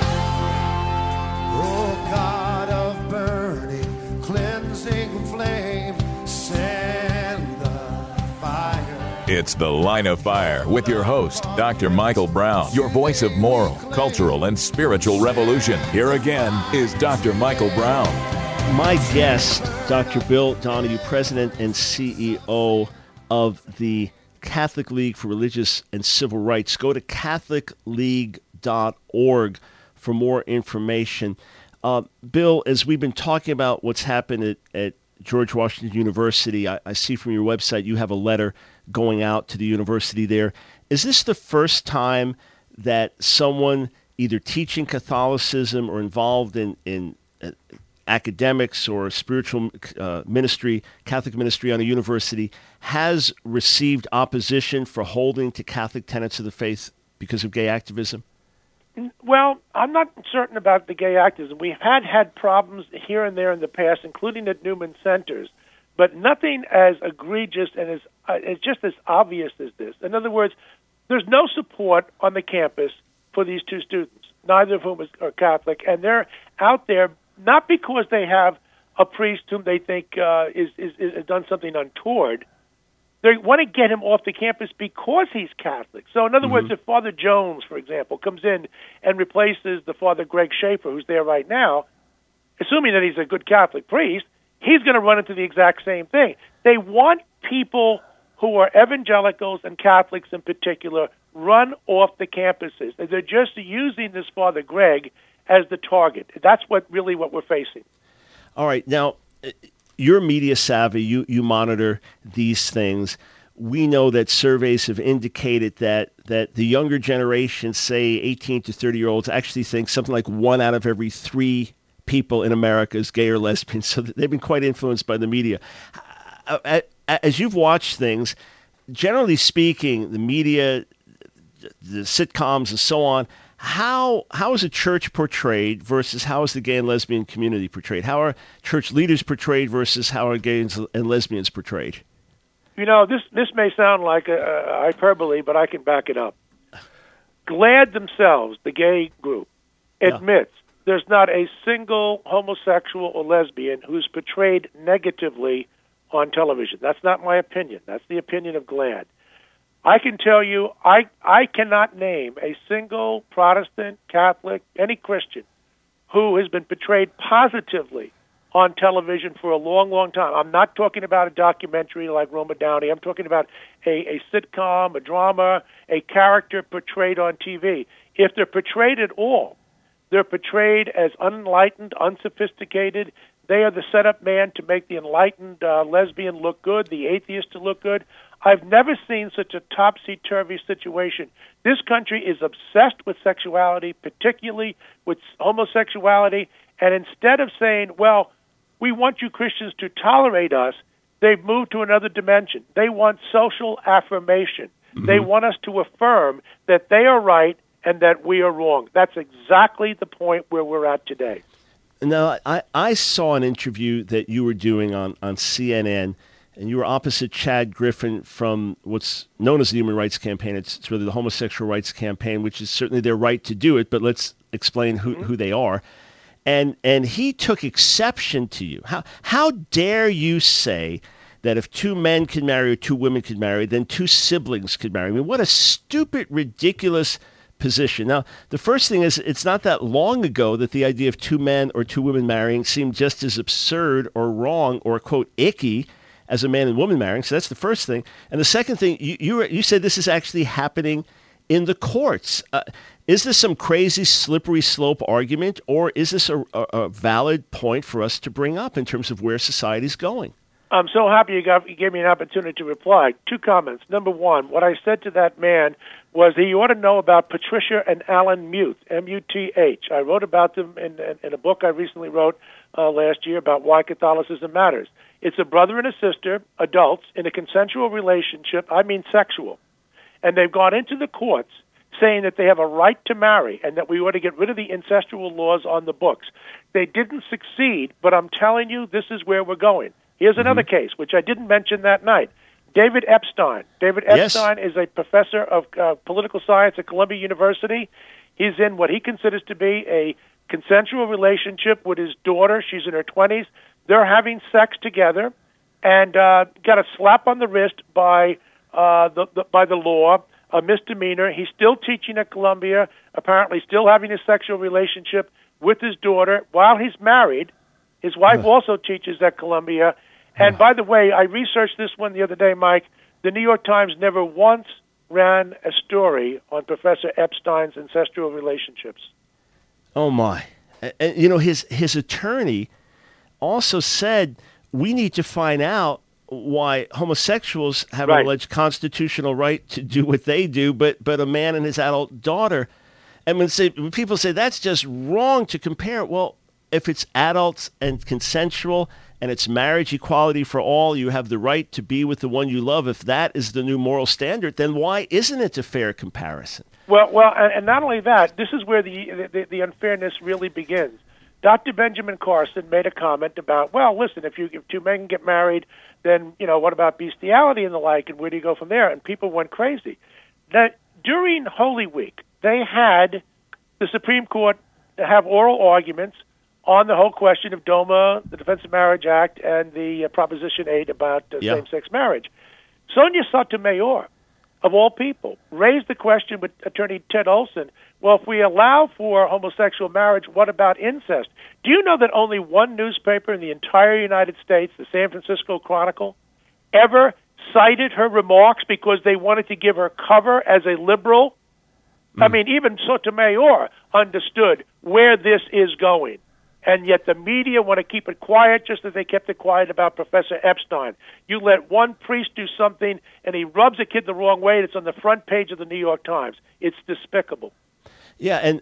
It's The Line of Fire with your host, Doctor Michael Brown, your voice of moral, cultural, and spiritual revolution. Here again is Doctor Michael Brown. My guest, Doctor Bill Donohue, President and C E O of the Catholic League for Religious and Civil Rights. Go to catholic league dot org for more information. Uh, Bill, as we've been talking about what's happened at, at George Washington University, I, I see from your website you have a letter going out to the university there. Is this the first time that someone either teaching Catholicism or involved in, in uh, academics or spiritual uh, ministry, Catholic ministry on a university, has received opposition for holding to Catholic tenets of the faith because of gay activism? Well, I'm not certain about the gay activism. We had had problems here and there in the past, including at Newman Centers, but nothing as egregious and as uh, as just as obvious as this. In other words, there's no support on the campus for these two students, neither of whom is, are Catholic, and they're out there not because they have a priest whom they think uh, is, is, is has done something untoward. They want to get him off the campus because he's Catholic. So, in other mm-hmm. words, if Father Jones, for example, comes in and replaces the Father Greg Schaefer, who's there right now, assuming that he's a good Catholic priest, he's going to run into the exact same thing. They want people who are evangelicals and Catholics in particular run off the campuses. They're just using this Father Greg as the target. That's what really what we're facing. All right. Now, you're media savvy. You, you monitor these things. We know that surveys have indicated that, that the younger generation, say eighteen to thirty-year-olds, actually think something like one out of every three people in America is gay or lesbian. So they've been quite influenced by the media. As you've watched things, generally speaking, the media, the sitcoms and so on, how how is a church portrayed versus how is the gay and lesbian community portrayed? How are church leaders portrayed versus how are gays and lesbians portrayed? You know, this, this may sound like a, a hyperbole, but I can back it up. GLAAD themselves, the gay group, admits yeah. there's not a single homosexual or lesbian who's portrayed negatively on television. That's not my opinion. That's the opinion of GLAAD. I can tell you, I, I cannot name a single Protestant, Catholic, any Christian who has been portrayed positively on television for a long, long time. I'm not talking about a documentary like Roma Downey. I'm talking about a, a sitcom, a drama, a character portrayed on T V. If they're portrayed at all, they're portrayed as unenlightened, unsophisticated. They are the setup man to make the enlightened uh, lesbian look good, the atheist to look good. I've never seen such a topsy-turvy situation. This country is obsessed with sexuality, particularly with homosexuality, and instead of saying, well, we want you Christians to tolerate us, they've moved to another dimension. They want social affirmation. Mm-hmm. They want us to affirm that they are right and that we are wrong. That's exactly the point where we're at today. Now, I, I saw an interview that you were doing on, on C N N, and you were opposite Chad Griffin from what's known as the Human Rights Campaign. It's, it's really the Homosexual Rights Campaign, which is certainly their right to do it, but let's explain who, mm-hmm. who they are. And and he took exception to you. How how dare you say that if two men could marry or two women could marry, then two siblings could marry? I mean, what a stupid, ridiculous position. Now, the first thing is, it's not that long ago that the idea of two men or two women marrying seemed just as absurd or wrong or, quote, icky as a man and woman marrying. So that's the first thing. And the second thing, you you, you said this is actually happening in the courts. Uh, is this some crazy slippery slope argument, or is this a, a, a valid point for us to bring up in terms of where society's going? I'm so happy you, got, you gave me an opportunity to reply. Two comments. Number one, what I said to that man was that you ought to know about Patricia and Alan Muth, M U T H. I wrote about them in, in, in a book I recently wrote uh, last year about why Catholicism matters. It's a brother and a sister, adults, in a consensual relationship, I mean sexual, and they've gone into the courts saying that they have a right to marry and that we ought to get rid of the incestual laws on the books. They didn't succeed, but I'm telling you, this is where we're going. Here's mm-hmm. another case, which I didn't mention that night. David Epstein. David Epstein yes. is a professor of uh, political science at Columbia University. He's in what he considers to be a consensual relationship with his daughter. She's in her twenties. They're having sex together and uh, got a slap on the wrist by uh, the, the, by the law, a misdemeanor. He's still teaching at Columbia, apparently still having a sexual relationship with his daughter while he's married. His wife also teaches at Columbia. And by the way, I researched this one the other day, Mike. The New York Times never once ran a story on Professor Epstein's incestual relationships. Oh, my. And, you know, his, his attorney also said, we need to find out why homosexuals have Right. an alleged constitutional right to do what they do, but, but a man and his adult daughter. And when, say, when people say that's just wrong to compare, well, if it's adults and consensual and it's marriage equality for all, you have the right to be with the one you love. If that is the new moral standard, then why isn't it a fair comparison? Well, well, and, and not only that, this is where the, the the unfairness really begins. Doctor Benjamin Carson made a comment about, well, listen, if you if two men get married, then you know what about bestiality and the like, and where do you go from there? And people went crazy. That during Holy Week, they had the Supreme Court have oral arguments on the whole question of DOMA, the Defense of Marriage Act, and the uh, Proposition eight about uh, Yeah. same-sex marriage. Sonia Sotomayor, of all people, raised the question with Attorney Ted Olson, well, if we allow for homosexual marriage, what about incest? Do you know that only one newspaper in the entire United States, the San Francisco Chronicle, ever cited her remarks because they wanted to give her cover as a liberal? Mm. I mean, even Sotomayor understood where this is going. And yet the media want to keep it quiet just as they kept it quiet about Professor Epstein. You let one priest do something, and he rubs a kid the wrong way, and it's on the front page of the New York Times. It's despicable. Yeah, and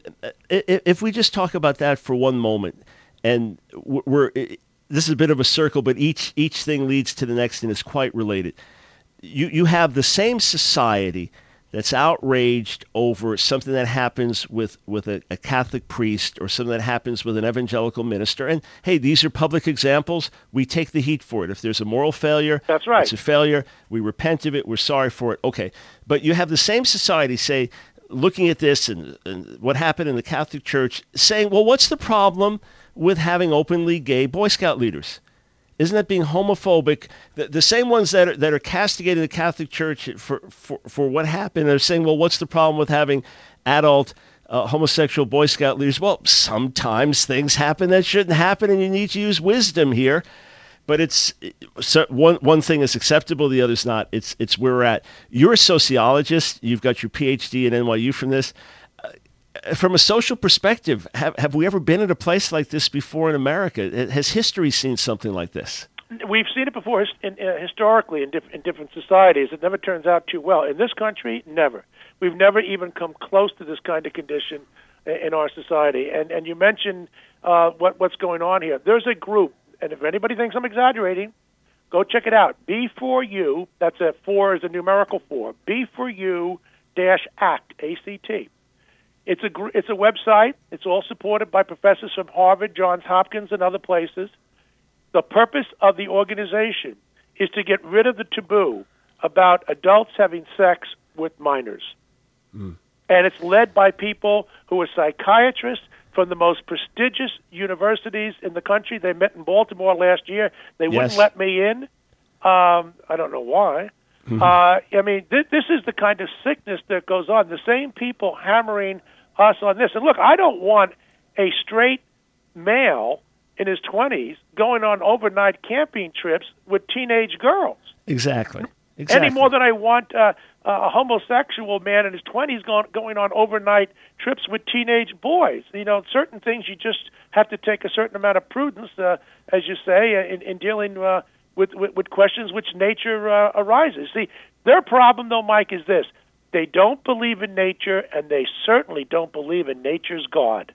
if we just talk about that for one moment, and we're this is a bit of a circle, but each each thing leads to the next and is quite related. You you have the same society that's outraged over something that happens with, with a, a Catholic priest or something that happens with an evangelical minister. And, hey, these are public examples. We take the heat for it. If there's a moral failure, that's right. It's a failure. We repent of it. We're sorry for it. Okay. But you have the same society, say, looking at this and, and what happened in the Catholic Church, saying, well, what's the problem with having openly gay Boy Scout leaders? Isn't that being homophobic? The, the same ones that are, that are castigating the Catholic Church for, for, for what happened are saying, well, what's the problem with having adult uh, homosexual Boy Scout leaders? Well, sometimes things happen that shouldn't happen, and you need to use wisdom here. But it's so one one thing is acceptable, the other's not. It's it's where we're at. You're a sociologist. You've got your P H D at N Y U from this. From a social perspective, have have we ever been at a place like this before in America? Has history seen something like this? We've seen it before in, uh, historically in, diff- in different societies. It never turns out too well. In this country, never. We've never even come close to this kind of condition in our society. And and you mentioned uh, what what's going on here. There's a group, and if anybody thinks I'm exaggerating, go check it out. B four U, that's a four is a numerical four. B four U dash act, A C T. It's a it's a website. It's all supported by professors from Harvard, Johns Hopkins, and other places. The purpose of the organization is to get rid of the taboo about adults having sex with minors. Mm. And it's led by people who are psychiatrists from the most prestigious universities in the country. They met in Baltimore last year. They Yes. wouldn't let me in. Um, I don't know why. Mm-hmm. Uh, I mean, th- this is the kind of sickness that goes on. The same people hammering us on this. And look, I don't want a straight male in his twenties going on overnight camping trips with teenage girls. Exactly. Exactly. Any more than I want uh, a homosexual man in his twenties going, going on overnight trips with teenage boys. You know, certain things you just have to take a certain amount of prudence, uh, as you say, in, in dealing uh, with, with, with questions which nature uh, arises. See, their problem, though, Mike, is this. They don't believe in nature, and they certainly don't believe in nature's God.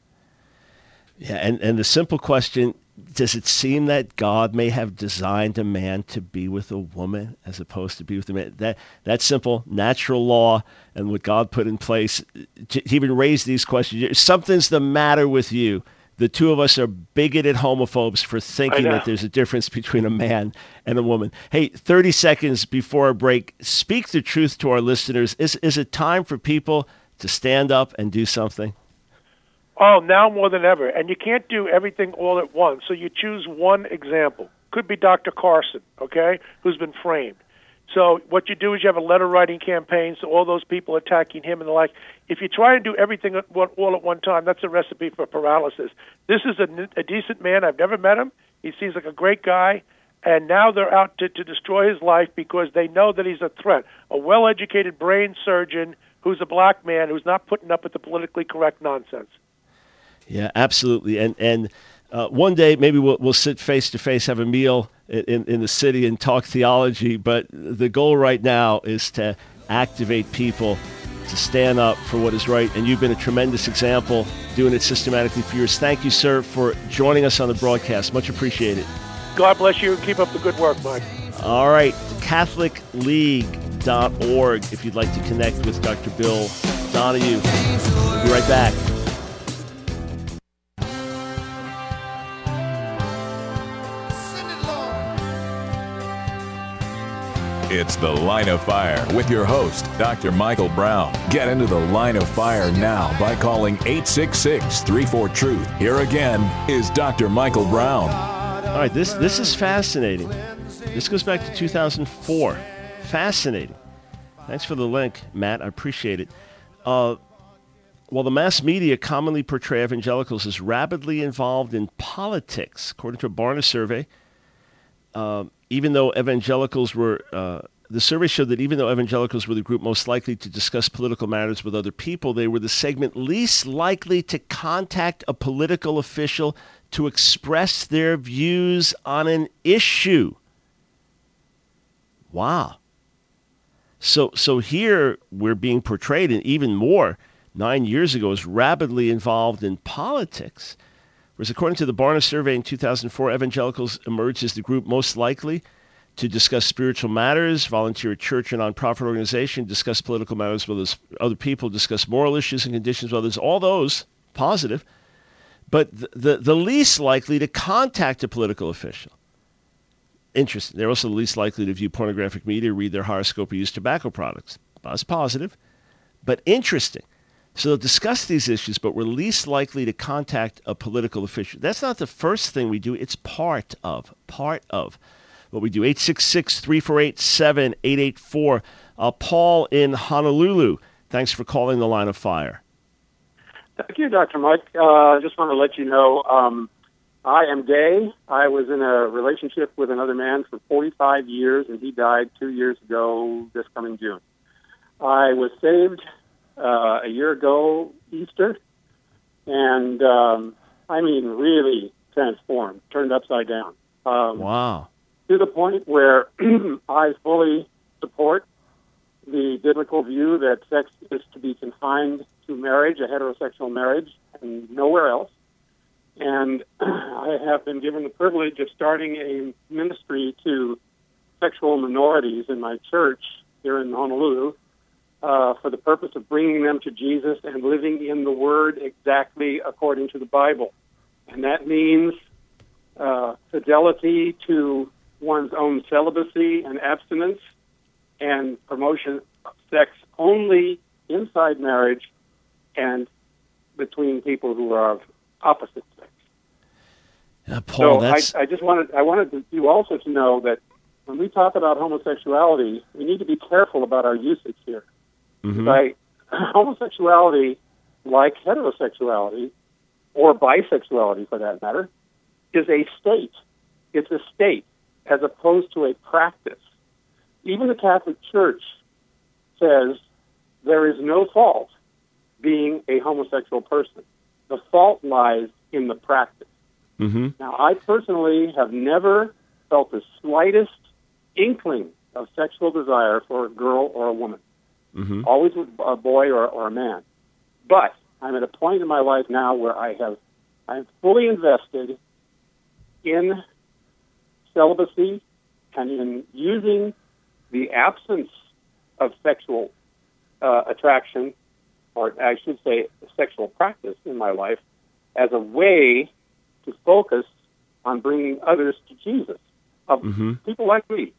Yeah, and, and the simple question, does it seem that God may have designed a man to be with a woman as opposed to be with a man? That that simple natural law and what God put in place to even raise these questions. Something's the matter with you. The two of us are bigoted homophobes for thinking that there's a difference between a man and a woman. Hey, thirty seconds before our break, speak the truth to our listeners. Is is it time for people to stand up and do something? Oh, now more than ever. And you can't do everything all at once. So you choose one example. Could be Doctor Carson, okay, who's been framed. So what you do is you have a letter-writing campaign, so all those people attacking him and the like. If you try and do everything at one, all at one time, that's a recipe for paralysis. This is a, a decent man. I've never met him. He seems like a great guy. And now they're out to, to destroy his life because they know that he's a threat. A well-educated brain surgeon who's a black man who's not putting up with the politically correct nonsense. Yeah, absolutely. And and uh, one day maybe we'll we'll sit face to face, have a meal in in the city, and talk theology. But the goal right now is to activate people to stand up for what is right. And you've been a tremendous example, doing it systematically for years. Thank you, sir, for joining us on the broadcast. Much appreciated. God bless you, and keep up the good work, Mike. All right, catholic league dot org if you'd like to connect with Doctor Bill Donohue. We'll be right back. It's The Line of Fire with your host, Doctor Michael Brown. Get into the Line of Fire now by calling eight six six, three four, truth. Here again is Doctor Michael Brown. All right, this this is fascinating. This goes back to two thousand four. Fascinating. Thanks for the link, Matt. I appreciate it. Uh, while the mass media commonly portray evangelicals as rapidly involved in politics, according to a Barna survey, uh, even though evangelicals were, uh, the survey showed that even though evangelicals were the group most likely to discuss political matters with other people, they were the segment least likely to contact a political official to express their views on an issue. Wow. So so here we're being portrayed, and even more, nine years ago, as rapidly involved in politics. Whereas according to the Barna survey in two thousand four, evangelicals emerged as the group most likely to discuss spiritual matters, volunteer at church or nonprofit organization, discuss political matters with other people, discuss moral issues and conditions with others, all those positive. But the, the, the least likely to contact a political official. Interesting. They're also the least likely to view pornographic media, read their horoscope, or use tobacco products. That's positive, but interesting. So they'll discuss these issues, but we're least likely to contact a political official. That's not the first thing we do. It's part of, part of what we do. eight six six, three four eight, seven eight eight four. Uh, Paul in Honolulu, thanks for calling the Line of Fire. Thank you, Doctor Mike. I uh, just want to let you know um, I am gay. I was in a relationship with another man for forty-five years, and he died two years ago this coming June. I was saved uh, a year ago, Easter, and um, I mean really transformed, turned upside down. Um, wow. To the point where I fully support the biblical view that sex is to be confined to marriage, a heterosexual marriage, and nowhere else. And I have been given the privilege of starting a ministry to sexual minorities in my church here in Honolulu uh, for the purpose of bringing them to Jesus and living in the Word exactly according to the Bible. And that means uh, fidelity to one's own celibacy and abstinence, and promotion of sex only inside marriage and between people who are of opposite sex. Uh, Paul, so that's... I, I just wanted I wanted you also to know that when we talk about homosexuality, we need to be careful about our usage here. Mm-hmm. By homosexuality, like heterosexuality or bisexuality for that matter, is a state. It's a state as opposed to a practice. Even the Catholic Church says there is no fault being a homosexual person. The fault lies in the practice. Mm-hmm. Now, I personally have never felt the slightest inkling of sexual desire for a girl or a woman, mm-hmm. always with a boy or, or a man. But I'm at a point in my life now where I have, I'm fully invested in celibacy and in using the absence of sexual uh, attraction, or I should say sexual practice in my life, as a way to focus on bringing others to Jesus, of mm-hmm. people like me.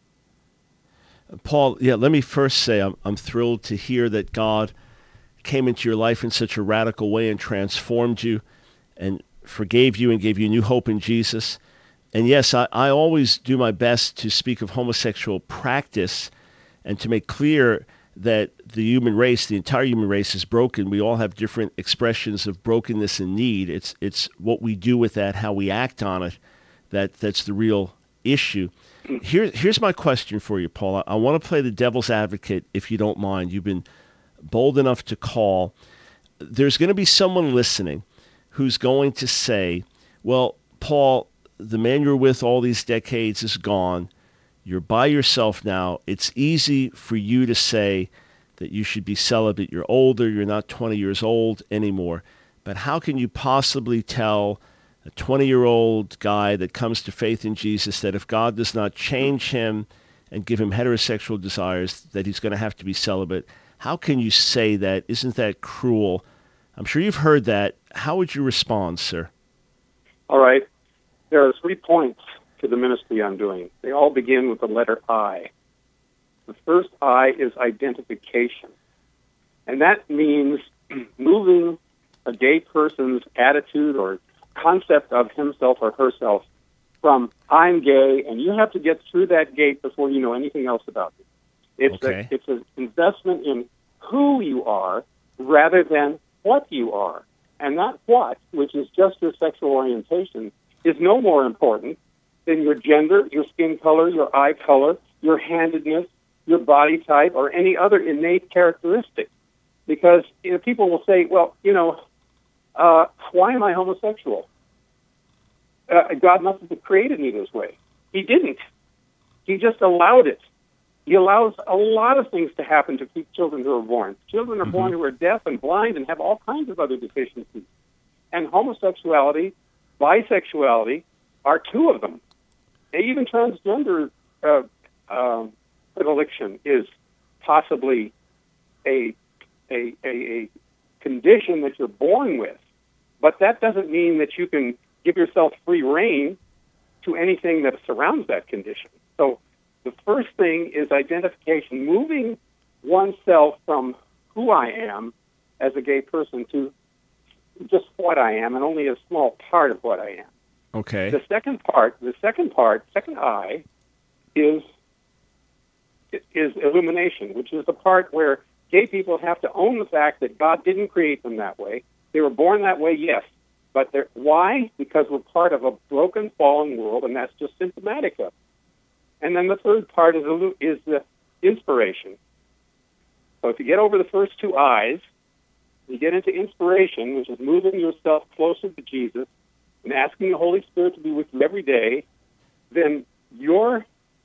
Paul, yeah, let me first say I'm, I'm thrilled to hear that God came into your life in such a radical way and transformed you and forgave you and gave you new hope in Jesus. and yes, I, I always do my best to speak of homosexual practice and to make clear that the human race, the entire human race, is broken. We all have different expressions of brokenness and need. It's it's what we do with that, how we act on it, that that's the real issue. Here, here's my question for you, Paul. I, I want to play the devil's advocate, if you don't mind. You've been bold enough to call. There's going to be someone listening who's going to say, well, Paul, the man you're with all these decades is gone. You're by yourself now. It's easy for you to say that you should be celibate. You're older. You're not twenty years old anymore. But how can you possibly tell a twenty-year-old guy that comes to faith in Jesus that if God does not change him and give him heterosexual desires, that he's going to have to be celibate? How can you say that? Isn't that cruel? I'm sure you've heard that. How would you respond, sir? All right. There are three points to the ministry I'm doing. They all begin with the letter I. The first I is identification. And that means moving a gay person's attitude or concept of himself or herself from I'm gay, and you have to get through that gate before you know anything else about it. It's okay. a, it's an investment in who you are rather than what you are. And that what, which is just your sexual orientation, is no more important than your gender, your skin color, your eye color, your handedness, your body type, or any other innate characteristic. Because you know, people will say, well, you know, uh, why am I homosexual? Uh, God must have created me this way. He didn't. He just allowed it. He allows a lot of things to happen to children who are born. Children are mm-hmm. born who are deaf and blind and have all kinds of other deficiencies. And homosexuality, bisexuality are two of them. Even transgender uh, uh, predilection is possibly a, a, a, a condition that you're born with. But that doesn't mean that you can give yourself free rein to anything that surrounds that condition. So the first thing is identification, moving oneself from who I am as a gay person to just what I am and only a small part of what I am. Okay. The second part, the second part, second I, is is illumination, which is the part where gay people have to own the fact that God didn't create them that way. They were born that way, yes. But they're, why? Because we're part of a broken, fallen world, and that's just symptomatic of it. And then the third part is, is the inspiration. So if you get over the first two I's, you get into inspiration, which is moving yourself closer to Jesus and asking the Holy Spirit to be with you every day, then your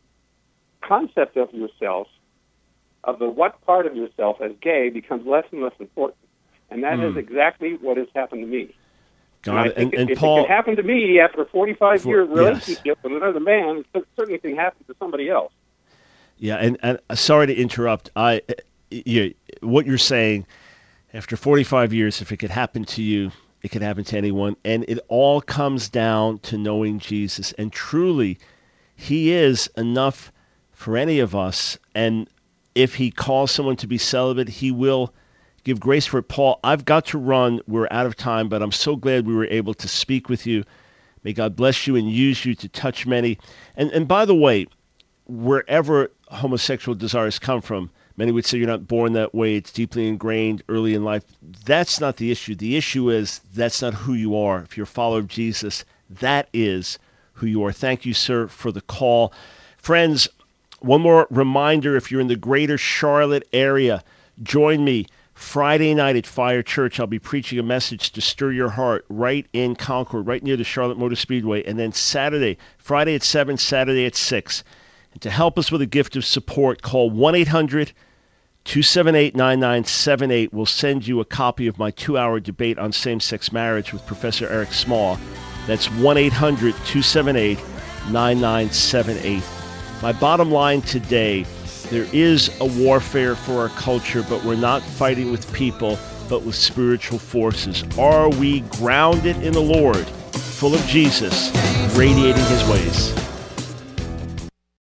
concept of yourself, of the what part of yourself as gay, becomes less and less important. And that mm. is exactly what has happened to me. Got and it. And, if, and if Paul, it could happen to me after a forty-five year for, relationship yes. with another man, it certainly can happen to somebody else. Yeah, and, and sorry to interrupt. I, you, what you're saying, after forty-five years, if it could happen to you, it could happen to anyone. And it all comes down to knowing Jesus. And truly, he is enough for any of us. And if he calls someone to be celibate, he will give grace for it. Paul, I've got to run. We're out of time, but I'm so glad we were able to speak with you. May God bless you and use you to touch many. And and by the way, wherever homosexual desires come from, many would say you're not born that way. It's deeply ingrained early in life. That's not the issue. The issue is that's not who you are. If you're a follower of Jesus, that is who you are. Thank you, sir, for the call. Friends, one more reminder, if you're in the greater Charlotte area, join me Friday night at Fire Church. I'll be preaching a message to stir your heart right in Concord, right near the Charlotte Motor Speedway. And then Saturday, Friday at seven, Saturday at six. And to help us with a gift of support, call one eight hundred two seven eight nine nine seven eight. We'll send you a copy of my two-hour debate on same-sex marriage with Professor Eric Small. That's one eight hundred two seven eight nine nine seven eight. My bottom line today, there is a warfare for our culture, but we're not fighting with people, but with spiritual forces. Are we grounded in the Lord, full of Jesus, radiating his ways?